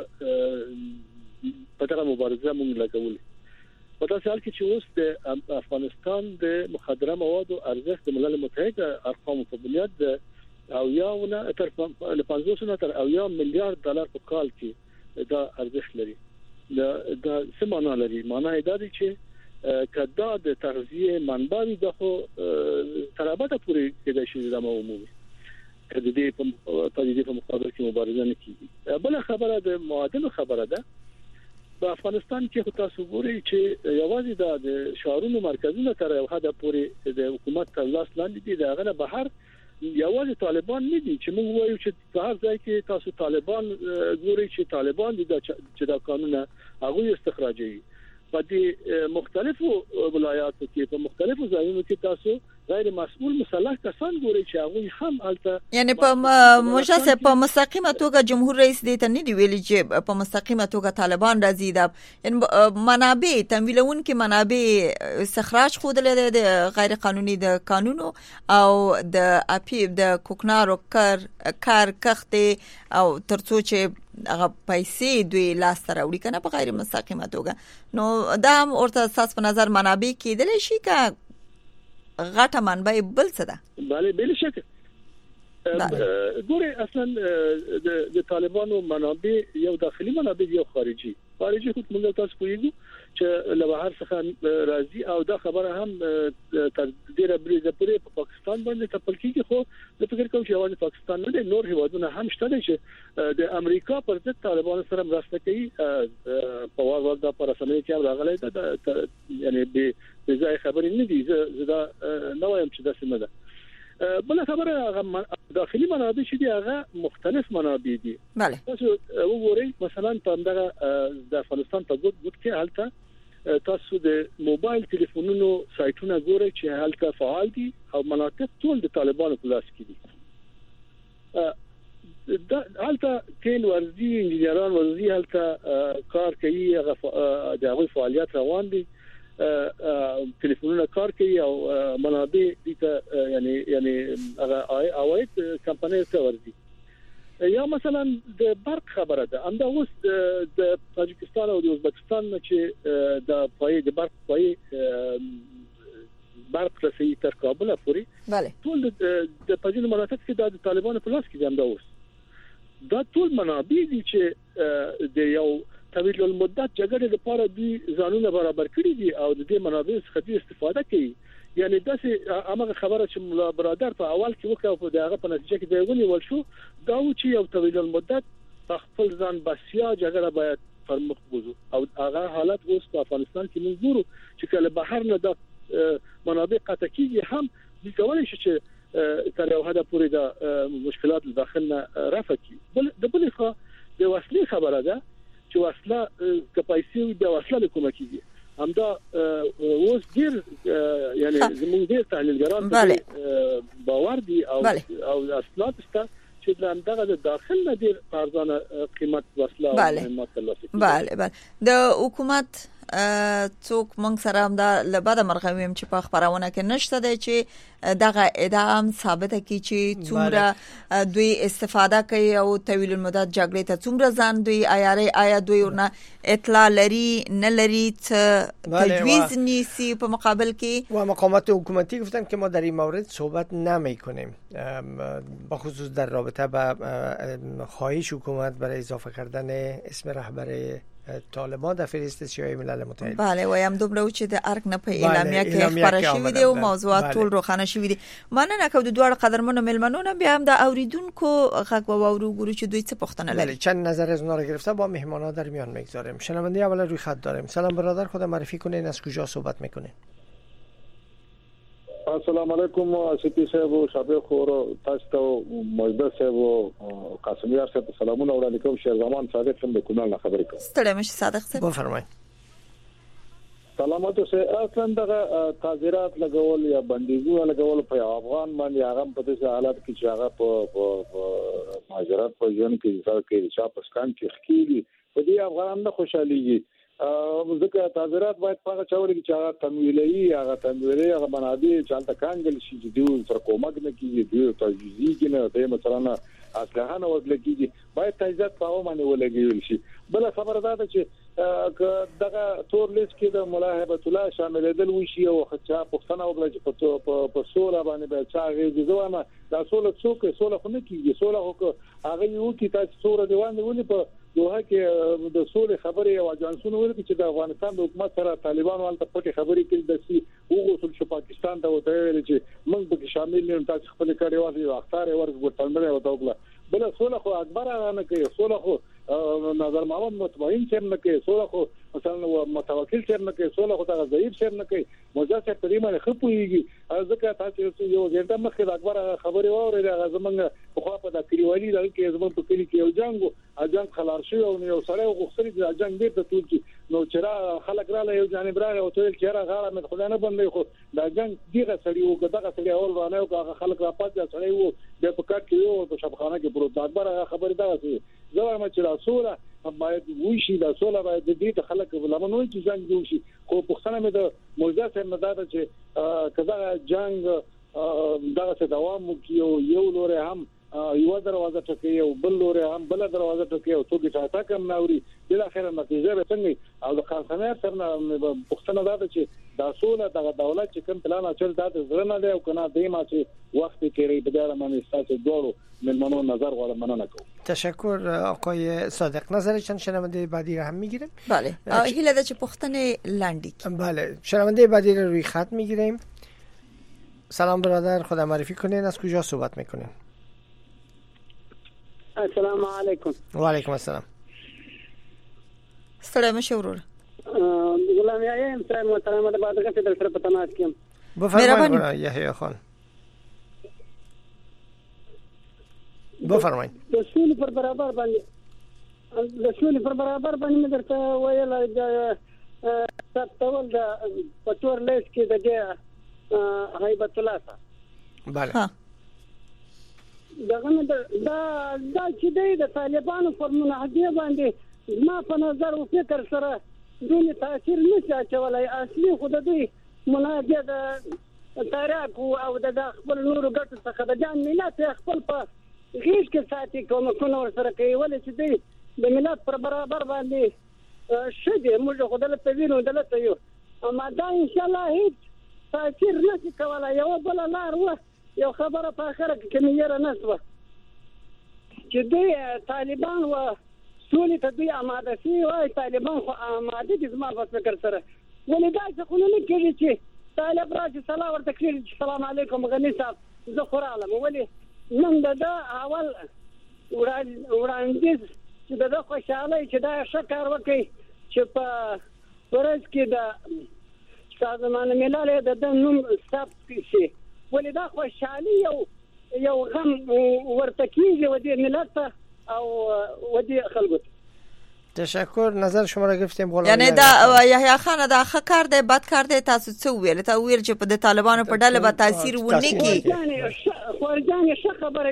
په دغه مبارزه موږ لګولې. په داسې حال کې چې اوس د افغانستان د مخدره موادو ارزښت د ملل متحده ارقام په بنیاد د او یاونه تر 500 تر او یا میلیارډ ډالر په کال کې دا ارزښت لري. دا څه معنا لري؟ معنا دا دی چې کدا د تغذیه منبع د خو ترابطه پوری کېدای شي د عمومي کله دې په مقابل کې مبارزه نه کیږي. بل خبره د معادله خبره ده. په افغانستان کې تاسو ګورئ چې یوازې د شعارونو مرکزونه تر یو حد پورې د حکومت تر لاس لاندې دي. دا غنه بهر یوازې طالبان نه دي چې موږ وایو چې په هر ځای کې تاسو طالبان ګورئ چې طالبان دي چې دا قانون هغه استخراجي. په دې مختلفو ولایاتو کې په مختلفو ځایونو کې تاسو غیر مسؤل مسلح کسان ګورئ چې هغه هم الته یعنی په مجازه په مستقیمه توګه جمهور رئیس دې ته نه دی ویلي چې په مستقیمه توګه طالبان راځي. دا منابع تمویلون کې منابع استخراج خود له د غیر قانوني د قانونو او د اپیب د کوکنارو کار کخت او ترڅو چې هغه پیسې دوی لاس ته راوړي کنه په غیر مستقیمه توګه. نو دا ورته اساس په نظر منابع کېدل شي که غټه منبع بل څه ده؟ بله بلا شک ګوره اصلا د طالبانو منابع یو داخلي منابع یو خارجي خود موږ تاسو پوهیږو چې له بهر څخه راځي او دا خبره هم تر ډیره بریده پورې په پاکستان باندې تپل کیږي خو د فکر کوم چې یوازې پاکستان نه دی نور هیوادونه هم شته چې د امریکا پر ضد طالبانو سره مرسته کوي په وار دا پر اسمه کې راغلي دا یعنی به ځای خبرې نه دي زه نه وایم چې دا څه ده بل خبره داخلي منابع چې دي هغه مختلف منابع دي بله تاسو وګورئ مثلا په دغه د افغانستان په ګوت کې حالته تاسو د موبایل ټلیفونونو سایټونه ګورئ چې حالته فعال دي او مناطق ټول د طالبانو په لاس کې دي حالته کین ورزي انجنیران ورزي حالته کار کوي هغه د فعالیت روان دي ټلیفونونه کار کوي او منابع دي یعنی هغه اوایت کمپنۍ څه ورزي یا مثلا د برق خبره ده همدا اوس د تاجکستان او د ازبکستان چې د پای د برق پای برق رسي تر کابل پورې bale ټول د پځینو مناطق کې د طالبانو په لاس کې دي همدا اوس دا ټول منابع دي چې د یو طویل المدت جګړې لپاره دي ځانونه برابر کړی دي او د دې منابع څخه استفاده کوي یعنی داسې هغه خبره چې مولا برادر په اول کې وکړه په دغه په نتیجه کې دیونی ول شو دا و چې یو طویل المدت خپل ځان بسیا جګړه باید پرمخ بوزو او هغه حالت اوس په افغانستان کې موږ ګورو چې کله بهر نه د منابع قطع کیږي هم د کولای شي چې تر یو حد پورې د مشکلات داخلنا رفع کی د بل خو د وسلې خبره ده چې وسله کپایسي د وسله کومه کیږي همدا اوس ډیر یعنی زموږ ډیر تحلیلګران باور دي او اسناد شته چې دغه د داخل نه ډیر ارزانه قیمت وسله بله د حکومت څوک مونږ سره هم دا لباده مرغویم چې په خبرونه کې نشته دی چې دغه ادعام ثابته کی چې څومره دوی استفاده کوي او طویل المدت جګړې ته څومره ځان دوی آیا دوی ورنه اطلاع لري نه لري تجویز نیسی په مقابل کې و مقامات حکومتی گفتن که ما در این مورد صحبت نمی‌کنیم بخصوص در رابطه با خواهش حکومت برای اضافه کردن اسم رهبر طالبان در فهرست سیاسی ملل متحد بله وایم دومره چې د ارګ نه په اعلامیه کې خبره شوې دي او موضوعات ټول روښانه شوې دي مننه کوم د دوه قدرمنو ملمنونو بیا هم د اوریدونکو غږ واورو ګورو چې دوی څه پوښتنه لري چند نظر از اونا رو گرفته با مهمانا در میان میگذاریم شنونده اول روی خط داریم سلام برادر خود معرفی کنین از کجا صحبت میکنین السلام علیکم سپی صاحب شابه خور تاسو ته مجده صاحب قاسمیار صاحب سلامونه وړاندې کوم شهرزمان صادق هم د کونړ نه خبرې کوم ستړي مشه صادق صاحب بفرمایئ سلامات اوسه اصلا دغه تعزیرات لګول یا بندیزونه لګول په افغان باندې هغه په دې حالت کې چې هغه په مهاجرت په ژوند کې ځکه چې چا پسکان کې خکېږي په دې افغان نه خوشاليږي ځکه تعزیرات باید په چاوري چې هغه تمویلي هغه منابع چالت کانګل شي چې دوی سره کومک نه کیږي دوی تجهیزي کې نه ته مثلا اصله نه ورل کیږي باید تجهیزات په باندې ولګول شي بل خبره ده چې دغه تور لیست کې د ملاحبه الله شامل دي وشي او خچا پښتنه وګړي چې په سوله باندې به چا غږی ځوانه دا سوله څوک سوله خو نه کیږي سوله هو هغه یو کې تاسو سوره دیوان ولې په دوه کې د سولې خبرې او اجانسونو ولې چې د افغانستان د حکومت سره طالبانو ولته پټي خبرې کړي د سی وګورل شو پاکستان ته وته ویل چې موږ به شامل نه تاسو خپل کړي واسي اختار ورغورتنده وته وکړه بل سولہ خو اکبر نه کوي سولہ خو نظر محمد مطمئن چر نه کوي سولہ خو مثلا متوکل چر نه کوي سولہ خو هغه ضعیف چر نه کوي مجاز تقریبا خپويږي ځکه تاسو یو ګنټه مخکې اکبر خبري وره هغه زمونږ په خوا په د کلیوالي د کې زمونږ په کلی کې یو جنگو اجان خلار شو او یو سره غوښتل د جنگ ډیر ته توږي نو چر خلک را یو جانب را او ټول چر غاړه مې خدای نه بندي خو دا جنگ دیغه سړی او دغه سړی اول رانه او خلک را پاتې سړی وو د پکټ کې یو په شبخانه کې پروت اکبر خبري دا وسی زوړ مچ رسوله باید وشي دا سوله باید د دې خلک لمنو چې جنگ وشي خو پښتنه مې د موجوده سره مدار چې کدا جنگ دغه څه دوام کوي یو لوري هم یو دروازه ټکي او بل لوري هم بل دروازه ټکي او څوک چې تا کوم ناوري بل اخر نتیجه به څنګه او د خاصنه سره پښتنه ده چې د اصول د دولت چې کوم پلان اچول دا زرنه دی او کنه دیمه چې وخت کې به در باندې تاسو دوړو ملمنو نظر غواړم مننه کوم. تشکر آقای صادق. نظر چند شنونده بعدی را هم میگیریم. بله هیله ده چې پښتنه لاندی. بله شنونده بعدی رو روی خط میگیریم. سلام برادر، خدا معرفی کنین، از کجا صحبت میکنین؟ السلام علیکم. و علیکم السلام. سلام شورور. غلام یحیی صاحب محترم د بعد غته در سره په تماس کې. بفرمایید یحیی خان. بفرمایید. د سولې پر برابر باندې درته ویل د ثبتول د پټور لیست کې د هیبت الله بله دغه دا چې د طالبانو پر منهجه باندې ما په نظر او فکر سره دونه تاثیر نشي اچولای. اصلي خود دې منهجه د تاریخ او د خپل نورو ګټو څخه د جان ملت خپل په غیږ کې ساتي کوم ور سره کوي ولې چې دې د ملت پر برابر باندې شګه موږ خدای په وینو دلته یو اما دا ان شاء الله هیڅ تاثیر نشي کولای. یو بل لار و یو خبره په اخر کې کمیره نسوه چې دې طالبان و سولې ته دوی آماده شي وای طالبان خو آماده دي زما په فکر سره ولې دا څه خو نه کېږي چې طالب راځي سلام ورته کوي السلام علیکم غنی صاحب زه خو رالم ولې نن دا اول وړاندیز چې دا خوشاله چې دا شکر وکړي چې په ورځ کې دا سازمان ملل د نوم ثبت شي ولې دا خوشالي یو غم ورته کیږي و دې ملت او و دې خلکو. تشکر. نظر شما را گرفتیم. یعنی دا یحیی خان دا ښه کار دی بد کار دی تاسو څه ویل چې په د طالبانو په ډله به تاثیر ونه کی؟ خورجان ښه خبره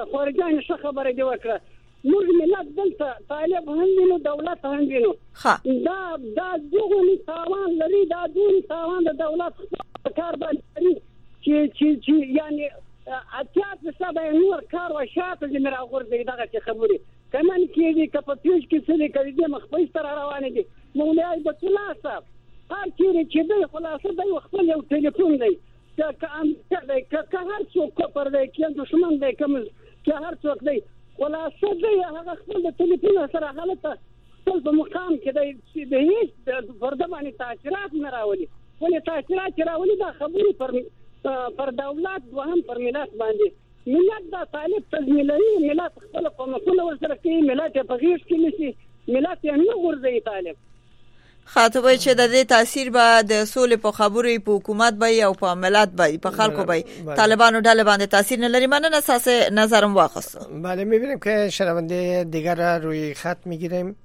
دی وکړه موږ ملت دلته طالب هم وینو دولت هم وینو دا دغه تاوان لري دا دونی تاوان د دولت کار باندې چې یعنی اتیات سبا نور کار او شاته دې مرا غورځي دغه خبري کمن کېږي کپ پیش کې څه کوي د مخبې تر روانه دي مولای د خلاصه هر چې د خلاصه د خپل یو ټلیفون دی که هر څوک پر دی کې دښمن دی کوم چې هر څوک دی خلاصه دی هغه خپل ټلیفون سره حالت خپل په مقام کې دی د هیڅ فرد باندې تاثیرات نه راولي ولې تاثیرات راولي دا خبري پر دولت وهم پر ملت باندې ملت دا طالب تزمیلوي ملت خپل قومونه ورسره کوي ملت په غیږ کې نشي ملت یې نه ورځي طالب خاطبه چې د دې تاثیر به د سولې په خبرو په حکومت به او په ملت به په خلکو به طالبانو ډله باندې تاثیر نه لري. مننه اساس نظرم واخص. بله میبینیم که شنونده دیگر روی خط میگیریم.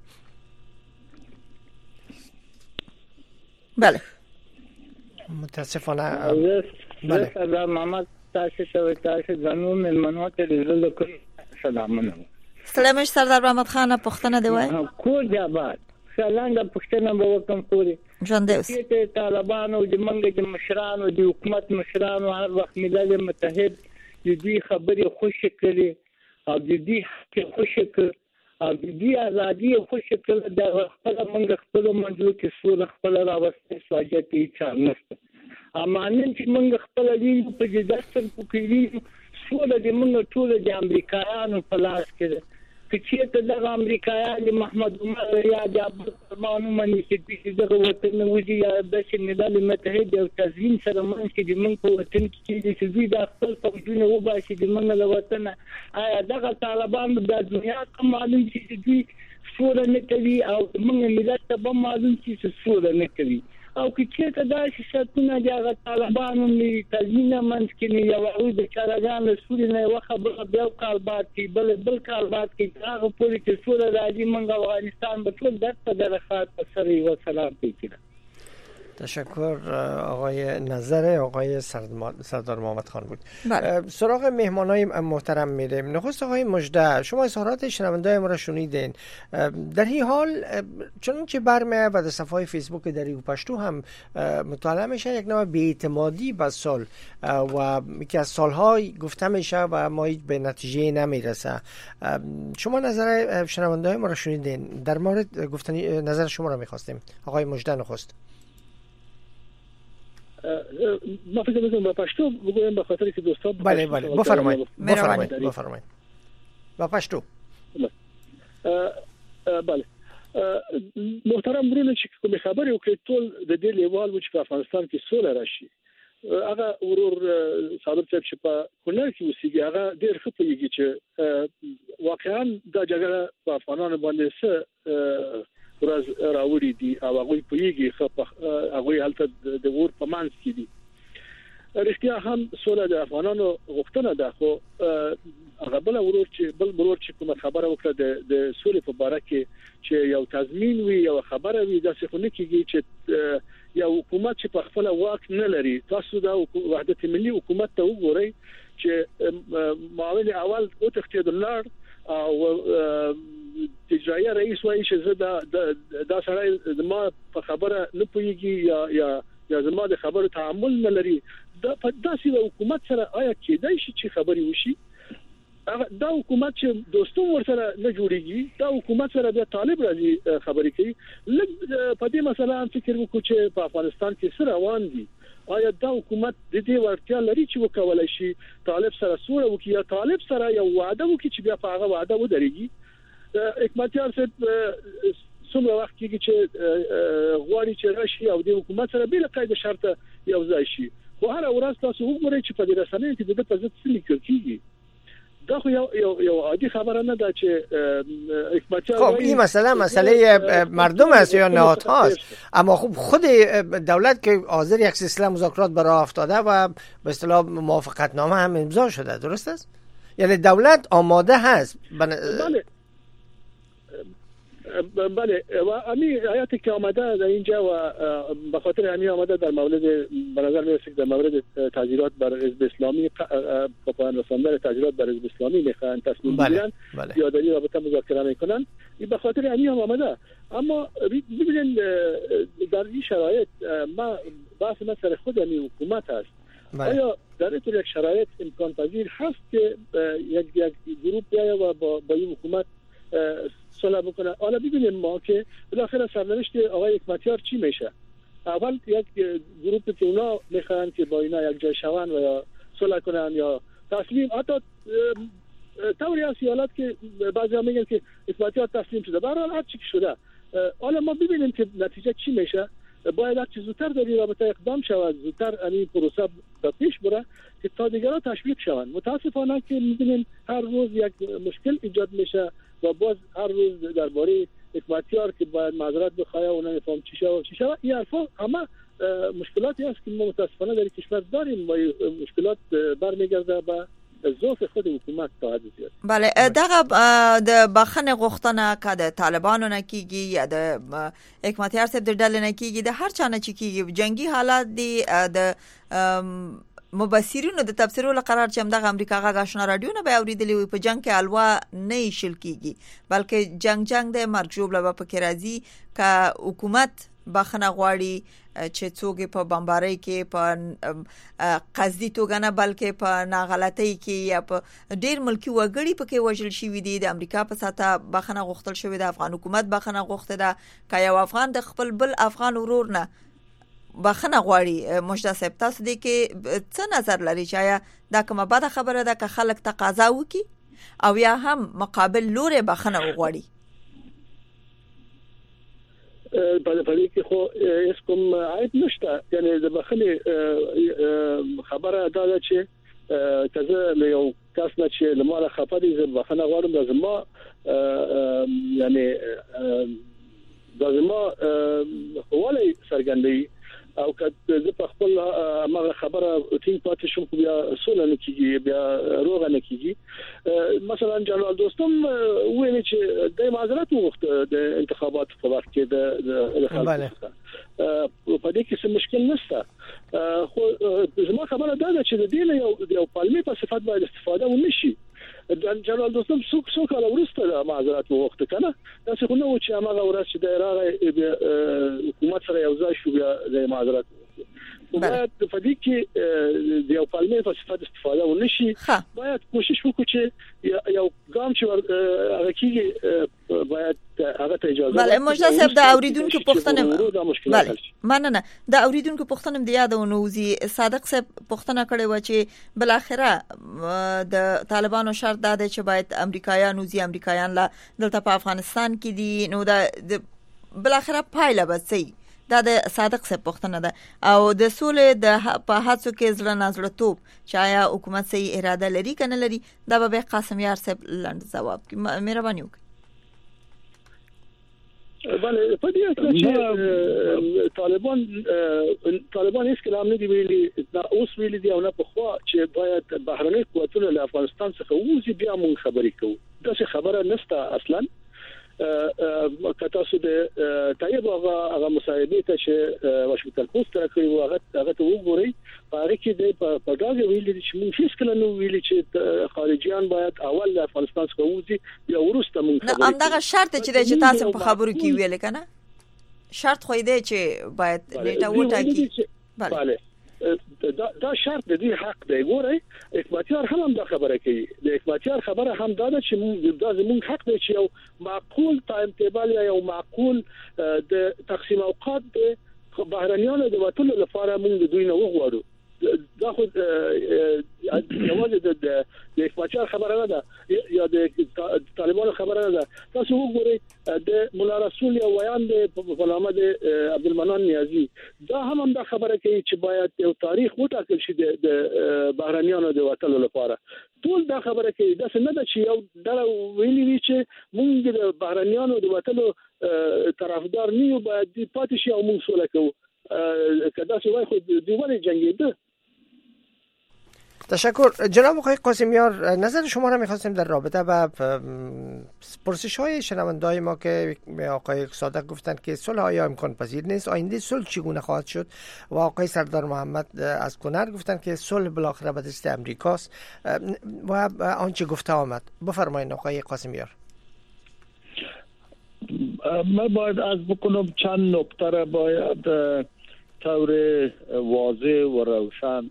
بله متاسفانه بله سلام محمد تاسو زنو ملمنو ته رسول کوي سلامونه. سلامش سردار محمد خان پښتنه دی وای کو جواب څنګه پښتنه به وکم پوری ژوند اوس چې طالبانو د منګ د مشرانو د حکومت مشرانو هر وخت ملل متحد د دې خبرې خوشی کړي او د دې خوشی کړي او د دې ازادي خوشی کړي د خپل منګ خپل منځو کې سول خپل راوستي سواجت یې چانسته اما نن چې موږ خپل دې په جداستر کوي سول د موږ ټول د امریکایانو په لاس کې چې ته د امریکایان محمد عمر یا د فرمانو باندې چې دغه وطن وځي یا د ملل متحد او تنظیم سره مونږ چې موږ په وطن کې چې دوی د خپل فوجونه وباسي د موږ له وطن آیا دغه طالبان د دنیا کوم معلوم چې دوی سول نه کوي او موږ ملت ته معلوم چې سول نه کوي او چې ته دا شتونه د طالبانو نه تزمینه منځ کې نه یو د چارجان رسول نه وخبره بل کال بعد کې بل کال بعد کې هغه پوری چې سول راځي موږ افغانستان به ټول درته درخات سره و سلام پیږي. تشکر. آقای نظر آقای سردار محمد خان بود. سراغ مهمانای محترم میریم. نخست آقای مژده، شما اظهارات شنوندای ما را شنیدین. در این حال چون که برمیه و در صفحه فیسبوک دری پشتو هم مطالعه میشه یک نوع بی‌اعتمادی به صلح و یکی از سالهای گفته میشه و ما هیچ به نتیجه نمیرسه. شما نظر شنوندای ما را شنیدین، در مورد گفتنی نظر شما را میخواستیم. آقای مژده نخست. ما فکر می‌کنم با پشتو بگویم به خاطر که دوستان بله بفرمایید با پشتو. بله محترم برونه چې کوم خبرې وکړي ټول د دې لیوال و چې په افغانستان کې سوله راشي. هغه ورور صادق صاحب چې په کونړ کې اوسېږي هغه ډېر ښه پوهېږي چې واقعا دا جګړه په افغانانو باندې څه ورځ راوړي دي او هغه پوهېږي هغه هلته د ور په منځ کې دي. رښتیا هم سوله د افغانانو غوښتنه ده، خو هغه بل ورور چې کوم خبره وکړه د سولې په اړه کې چې یو تضمین وي یو خبره وي د څه خو نه کیږي چې یو حکومت چې په خپل واک نه لري. تاسو دا وحدت ملي حکومت ته وګورئ چې معاون اول او تختیدلار او اجرایي رئیس وایي چې زه دا سړی ما په خبره نه پوهیږي یا زما د خبرو تعامل نه لري. دا په داسې حکومت سره آیا کېدای شي چې خبري وشي؟ دا حکومت چې دوستو ورسره نه جوړیږي، دا حکومت سره د طالب راځي خبرې کوي. لږ په دې مسله هم فکر وکړو چې په افغانستان کې څه روان دي. آیا دا حکومت د دې وړتیا لري چې وکولای شي طالب سره سوله وکړي یا طالب سره یو وعده وکړي چې بیا په هغه وعده ودرېږي؟ حکمتیار صاحب څومره وخت کېږي چې غواړي چې راشي او د حکومت سره بل قاعده شرط یو ځای شي، خو هر ورځ تاسو وګورئ چې په دې رسنیو کې د پزت څه لیکل کېږي. دا خو یو عادي خبره نه ده چې حکمتیار. خب این مسئله مردم است یا نهادهاست، اما خب خود دولت که حاضر یک سلسله مذاکرات برای افتاده و به اصطلاح موافقتنامه هم امضا شده، درست است؟ یعنی دولت آماده هست. بله و امی آیاتی که آمده در اینجا و به خاطر امی آمده در مورد به نظر میرسه در مورد تغییرات بر حزب اسلامی با پایان رساندن تغییرات بر حزب اسلامی میخوان تصمیم بگیرن یا در این رابطه مذاکره میکنن. این به خاطر امی هم آمده. اما ببینید در این شرایط ما بحث مثلا خود امی حکومت هست. آیا در این یک شرایط امکان پذیر هست که یک گروه بیاید و با این حکومت صلح بکنه؟ حالا ببینیم ما که بالاخره سرنوشت آقای حکمتیار چی میشه. اول یک گروه که اونا میخوان که با اینا یک جای شوند و یا صلح کنن یا تسلیم، حتی طوری از حالت که بعضیا میگن که حکمتیار تسلیم شده. به هر حال هر چی شده، حالا ما ببینیم که نتیجه چی میشه. باید هر چیز زودتر در این رابطه اقدام شود، زودتر این پروسه به پیش بره که تا دیگران تشویق شوند. متاسفانه که می‌بینیم هر روز یک مشکل ایجاد میشه و باز هر روز درباره حکمتیار که باید معذرت بخواه و نمیفهم چی شود. این حرفا همه مشکلاتی است که ما متاسفانه در کشور داریم و مشکلات برمیگرده به ضعف خود حکومت تا حد زیاد. بله دغه د بخنه غوښتنه که د طالبانو نه کیږي یا د حکمتیار صاحب د ډلې نه کیږي، د هر چا نه کیږي، جنگي حالات دي د مبصرینو د تفسیرولو قرار چې دغه امریکا غا آشنا رادیو نه به اوریدلی وي په جنگ کې الوا نه شل کیږي، بلکې جنگ د مرګ جوړه په کې راځي که حکومت بخنه غواړي چې څوک په بمبارۍ کې په قصدي توګه نه بلکې په ناغلطۍ کې یا په ډیر ملکی وګړي په کې وژل شوی دي. د امریکا په ساته بخنه غوښتل شوی د افغان حکومت بخنه غوښته ده که یو افغان د خپل بل افغان ورور نه بخنه غواړي. مجده صاحب تاسو دې کې څه نظر لري چې آیا دا کومه بده خبره ده که خلک تقاضا وکړي او یا هم مقابل لوري بخنه وغواړي؟ په دې کې خو هیڅ کوم عیب نشته. یعنی د بخنه خبره دا ده چې کزه له یو کس نه چې لماله خفه دي زه بخنه غواړم د زما یعنی د زما ولې سرګندې او که زه په خپل هغه خبره ټینګ پاتې شم خو بیا سوله نه کیږي، بیا روغه نه کیږي. مثلا جنرال دوستم ویل چې د معذرت وغوښته د انتخابات په وخت کې د خلکو په په دې کې څه مشکل نشته. خو زما خبره ده چې د دې یو پالمي په صفت باندې استفاده ونشي. د جنرال دوستم څو کال وروسته معذرت وغوښته کنه دا څه نو چې هغه ورځ چې د راغی حکومت سره یو ځای شو بیا د معذرت باید په دې کې د یو پالمي په صفت استفاده ونشي. باید کوشش وکړو چې یو ګام چې هغه کې باید هغه ته اجازه بله مجده صاحب د اوریدونکو پوښتنه بله مننه د اوریدونکو پوښتنه د یادونو وزي صادق صاحب پوښتنه کړې و چې بل اخره د طالبانو شرط دا دی چې باید امریکایان لا دلته په افغانستان کې دي نو د بل اخره پایله به سي دا د صادق صاحب پوښتنه ده او د سولې د په هڅو کې زړه نازړه توپ چې آیا حکومت صحیح اراده لري کنه لري دا به قاسم یار صاحب لاند جواب کی مهرباني وکړئ. بله په دې چې طالبان هیڅ کلام نه دی ویلي دا اوس ویلي دی او نه په خوا چې باید بهرنۍ قوتونه له افغانستان څخه وځي بیا مونږ خبرې کوو. دا څه خبره نشته اصلا. کته سو د طيب هغه مصاحبه ته چې واشنگټن پوسټ راکړی هغه ته وګورئ هغه کې د په داګه ویلي چې موږ هیڅ کله نو ویلي چې خارجيان باید اول د افغانستان څخه وځي بیا ورسته موږ خبرې کوو. همدغه شرط چې تاسو په خبرو کې ویل کنه شرط خو دی چې باید نیټه وټاکي. بله دا شرط دی حق دی. ګورئ اکباتیار هم دا خبره کوي. د اکباتیار خبره هم دا ده چې دا زموږ حق دی چې یو معقول تایم ټیبل یا یو معقول د تقسیم اوقات د بهرنیانو د وټولو لپاره موږ دوی نه وغواړو. دا خو یوازې د اکباتیار خبره نه ده یا د طالبانو خبره نه ده. تاسو وګورئ د مولا رسول یو ویان د علامه د عبدالمنان نیازی دا هم دا خبره کوي چې باید یو تاریخ وټاکل شي د بهرنیانو د وټولو لپاره. ټول دا خبره کوي دا څنګه ده چې یو دا ویلي وي چې موږ د بهرنیانو د وټولو طرفدار نه یو باید پاتې شي او موږ سوله کوو. کدا څه وای خو دیوانه جنگیده. تشکر جناب آقای قاسمیار. نظر شما را می‌خواستیم در رابطه با پرسش‌های شنونده‌های ما که آقای صادق گفتند که صلح آیا امکان پذیر نیست، آینده صلح چگونه خواهد شد و آقای سردار محمد از کنر گفتند که صلح بالاخره به دست امریکاست و آنچه گفته آمد. بفرمایید آقای قاسمیار. من باید از بکنم چند نکته را باید طور واضح و روشن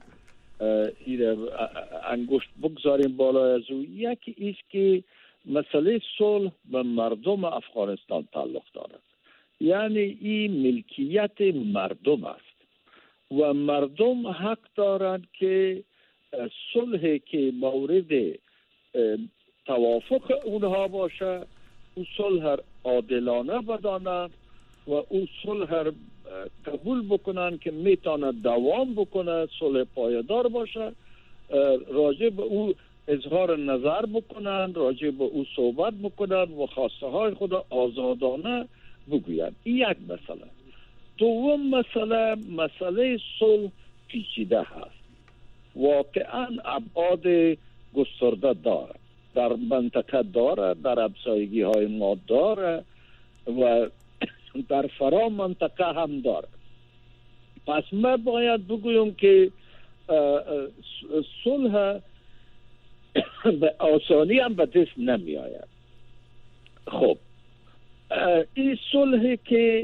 انگشت بگذاریم بالا از او. یکی ایست که مسئله صلح به مردم افغانستان تعلق دارد، یعنی این ملکیت مردم است و مردم حق دارند که صلحی که مورد توافق اونها باشه او صلح عادلانه بدانند و او صلح قبول بکنن که میتونه دوام بکنه، صلح پایدار باشه، راجع به او اظهار نظر بکنن، راجع به او صحبت بکنن و خواسته های خود آزادانه بگویند. این یک مسئله. دوم مسئله صلح پیچیده هست، واقعا ابعاد گسترده داره، در منطقه داره، در همسایگی های ما داره و در فرا منطقه هم داره. پس ما باید بگویم که صلح به آسانی هم به دست نمی آید. خب این صلح که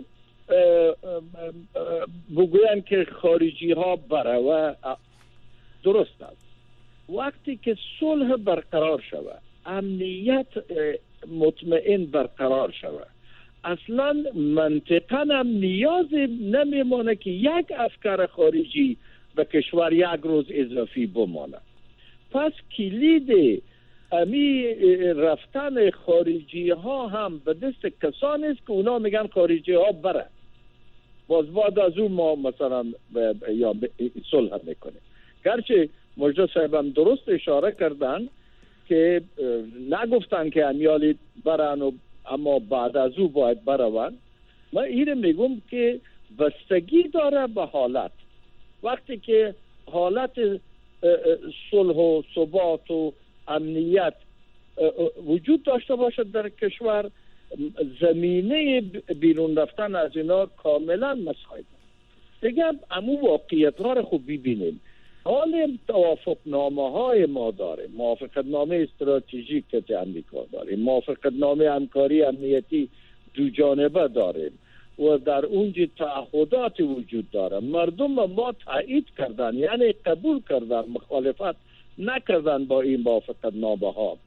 بگویم که خارجی ها برای درست است. وقتی که صلح برقرار شود، امنیت مطمئن برقرار شود، اصلا منطقا هم نیاز نمیمانه که یک عسکر خارجی به کشور یک روز اضافی بمانه. پس کلید امی رفتن خارجی ها هم به دست کسانی است که اونا میگن خارجی ها بره، باز بعد از اون ما مثلا یا صلح میکنه. گرچه مجده صاحب هم درست اشاره کردن که نگفتن که امیالی برن و اما بعد از او باید بروند. من اینه میگم که بستگی داره به حالت. وقتی که حالت صلح و ثبات و امنیت وجود داشته باشد در کشور، زمینه بیرون رفتن از اینا کاملا مساعد. دیگه امو واقعیت ها رو خوب ببینیم. حال توافق نامه های ما داریم، موافقت نامه استراتژیک که امریکا داریم، موافقت نامه همکاری امنیتی دو جانبه داریم و در اونجا تعهدات وجود داره. مردم ما تایید کردن، یعنی قبول کردن، مخالفت نکردن با این موافقت نامه ها.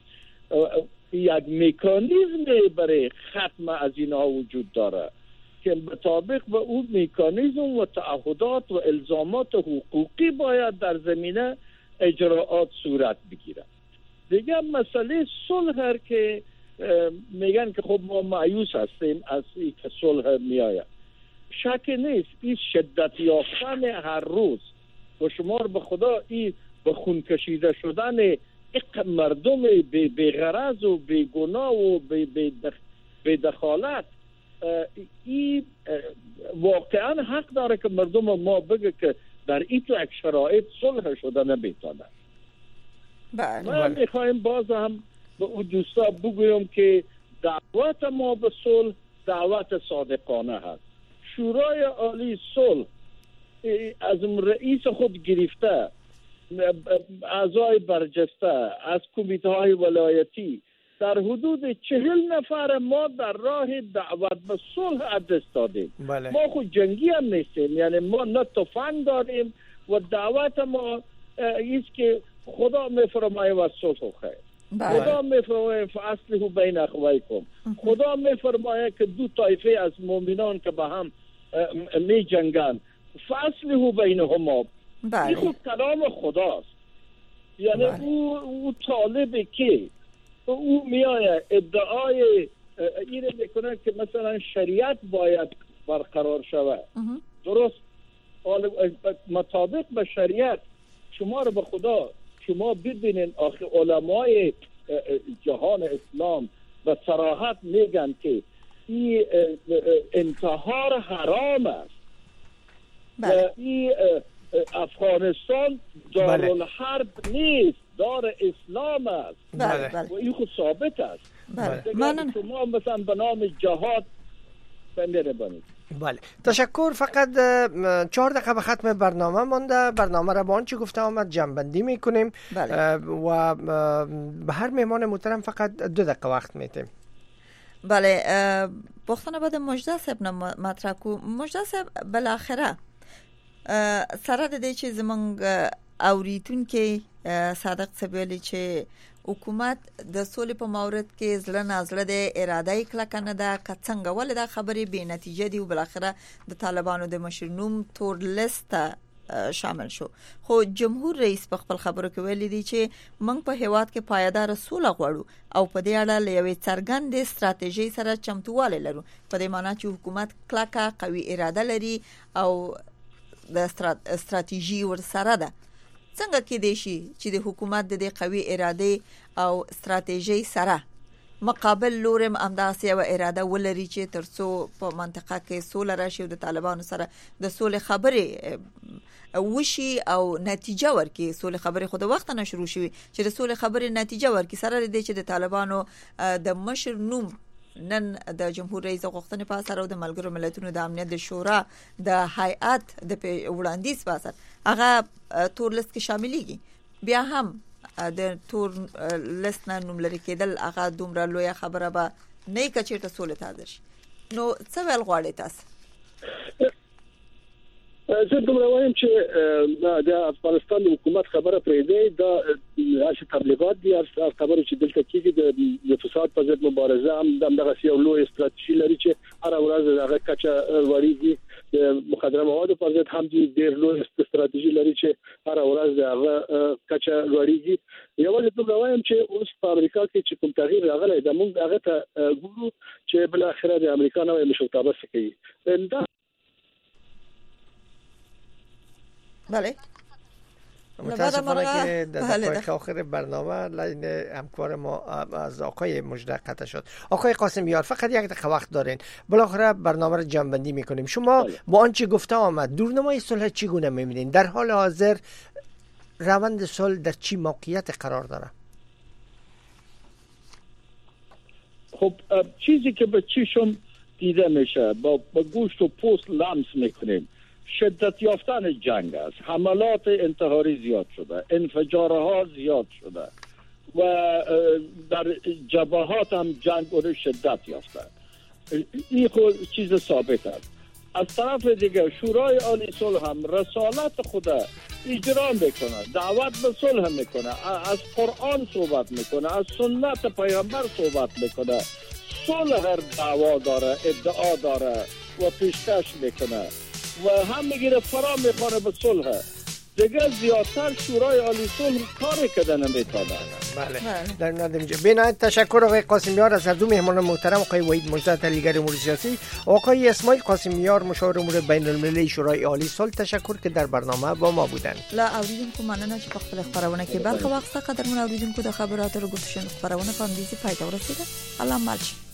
یک مکانیزم برای ختم از اینها وجود داره که مطابق به اون مکانیزم و تعهدات و الزامات حقوقی باید در زمینه اجراءات صورت بگیره. دیگه مسئله صلح که میگن که خب ما مایوس هستیم از این که صلح میآید، شک نیست این شدت یافتن هر روز و شمار به خدا این به خون کشیده شدن مردم بی غرض و بی گناه و بی دخالت، این واقعا حق داره که مردم ما بگه که در این تو یک شرایط صلح شده نمیتونه. ما میخوایم باز هم به اون دوستا بگویم که دعوت ما به صلح دعوت صادقانه هست. شورای عالی صلح از رئیس خود گرفته، اعضای برجسته از کمیته های ولایتی، در حدود 40 نفر ما در راه دعوت به صلح دست دادیم. بله. ما خود جنگی هم نیستیم، یعنی ما نه تفنگ داریم و دعوت ما ایست که خدا میفرماید و صلح و خیر. خدا میفرماید فاصلحوا بین اخویکم. خدا میفرماید که دو طایفه از مؤمنان که با هم می جنگن فاصلحوا بینهما. این خود کلام خداست. یعنی او طالبه که او میآید ادعای این میکنه که مثلا شریعت باید برقرار شود. درست مطابق به شریعت شما رو به خدا شما ببینین آخه علمای جهان اسلام به صراحت میگن که این انتحار حرام است. و این افغانستان دارالحرب نیست، دار اسلام است. و این خود ثابت است. شما مثلا به نام جهاد بندره بانید. بله، تشکر. فقط 4 دقیقه به ختم برنامه مانده. برنامه را با آنچه گفته آمد جمع‌بندی میکنیم. و به هر مهمان محترم فقط 2 دقیقه وقت میتیم. بله، پختنه بعد مجده صاحب مطرح کو. مجده صاحب بالاخره سره د دې چې زمونږ اوریدونکو صادق صاحب ویلي چې حکومت د سولې په مورد کې زړه نازړه د اراده یې کلکه نه ده، که څنګه ولې دا خبرې بې نتیجه دي او بالاخره د طالبانو د مشر نوم تور لیست شامل شو. خو جمهور رئیس په خپل خبرو کې ویلي دي چې موږ په هیواد کې پایدار سوله غواړو او په دې اړه له یوې څرګندې ستراتیژي سره چمتووالی لرو، په دې معنی چې حکومت کلکه قوي اراده لري او د استراتیژي ورسره ده. څنګه کې دی شي چې د حکومت د قوي اراده او استراتیژي سره مقابل لورم امداسي او اراده ولري چې ترڅو په منطقه کې سوله راشي او د طالبانو سره د سولې خبرې وشي او نتیجه ورکړي. سولې خبرې خو د وخت نه شروع شوي چې د سولې خبرې نتیجه ورکړي، سره دې چې د طالبانو د مشر نوم نن د جمهور رئیس غوښتنې په اثر او د ملګرو ملتونو د امنیت د شورا د هیئات د وړاندیز په اثر هغه تور لیست کې شاملېږي. بیا هم د تور لیست نه نوم لري کېدل هغه دومره لویه خبره به نه که چېرته سولې ته درشي. نو څه ویل غواړئ تاسو؟ زه دومره وایم چې د افغانستان د حکومت خبره پرېږدي، دا هغه تبلیغات دي، هغه خبره چې دلته کېږي د فساد په ضد مبارزه هم دغه یو لوی استراتیژي لري چې هر ورځ هغه کچه وړيږي. د مخدره موادو په ضد هم ډېر لوی استراتیژي لري چې هر ورځ هغه کچه وړيږي. یوازې دومره وایم چې اوس په امریکا کې چې کوم تغییر راغلی دا موږ هغه ته ګورو چې بل اخره د امریکا نوې مشرتابه څه کوي. بله، متاسفانه که در دقایق آخر برنامه لین همکار ما از آقای مجده قطع شد. آقای قاسم یار فقط 1 دقیقه وقت دارین، بالاخره برنامه رو جمع‌بندی میکنیم. شما با آنچه گفته آمد دورنمای صلح چگونه میبینید؟ در حال حاضر روند صلح در چی موقعیت قرار داره؟ خب چیزی که به چشم دیده میشه با گوشت و پوست لمس میکنیم. شدت یافتن جنگ است. حملات انتحاری زیاد شده، انفجارها زیاد شده و در جبهات هم جنگ و شدت یافته. این خود چیز ثابت است. از طرف دیگه شورای عالی صلح هم رسالت خود اجرا میکنه، دعوت به صلح میکنه، از قرآن صحبت میکنه، از سنت پیامبر صحبت میکنه، صلح دعوا داره، ادعا داره و پیشکش میکنه و هم میگیره فرا میخوره به صلح. دیگه زیادتر شورای عالی صلح کاری کده نمیتونه. بله در نادم اینجا بنایت تشکر آقای قاسمیار از هر دو مهمان محترم، آقای وحید مجدد تحلیلگر امور سیاسی، آقای اسماعیل قاسمیار مشاور امور بین المللی شورای عالی صلح. تشکر که در برنامه با ما بودن. لا اوریدونکو مننه چې په خپل خبرونه کې برخه واخیسته. قدرمن اوریدونکو د خبراتو رو گفتشن خبرونه په دې پای ته ورسیده. الله مالش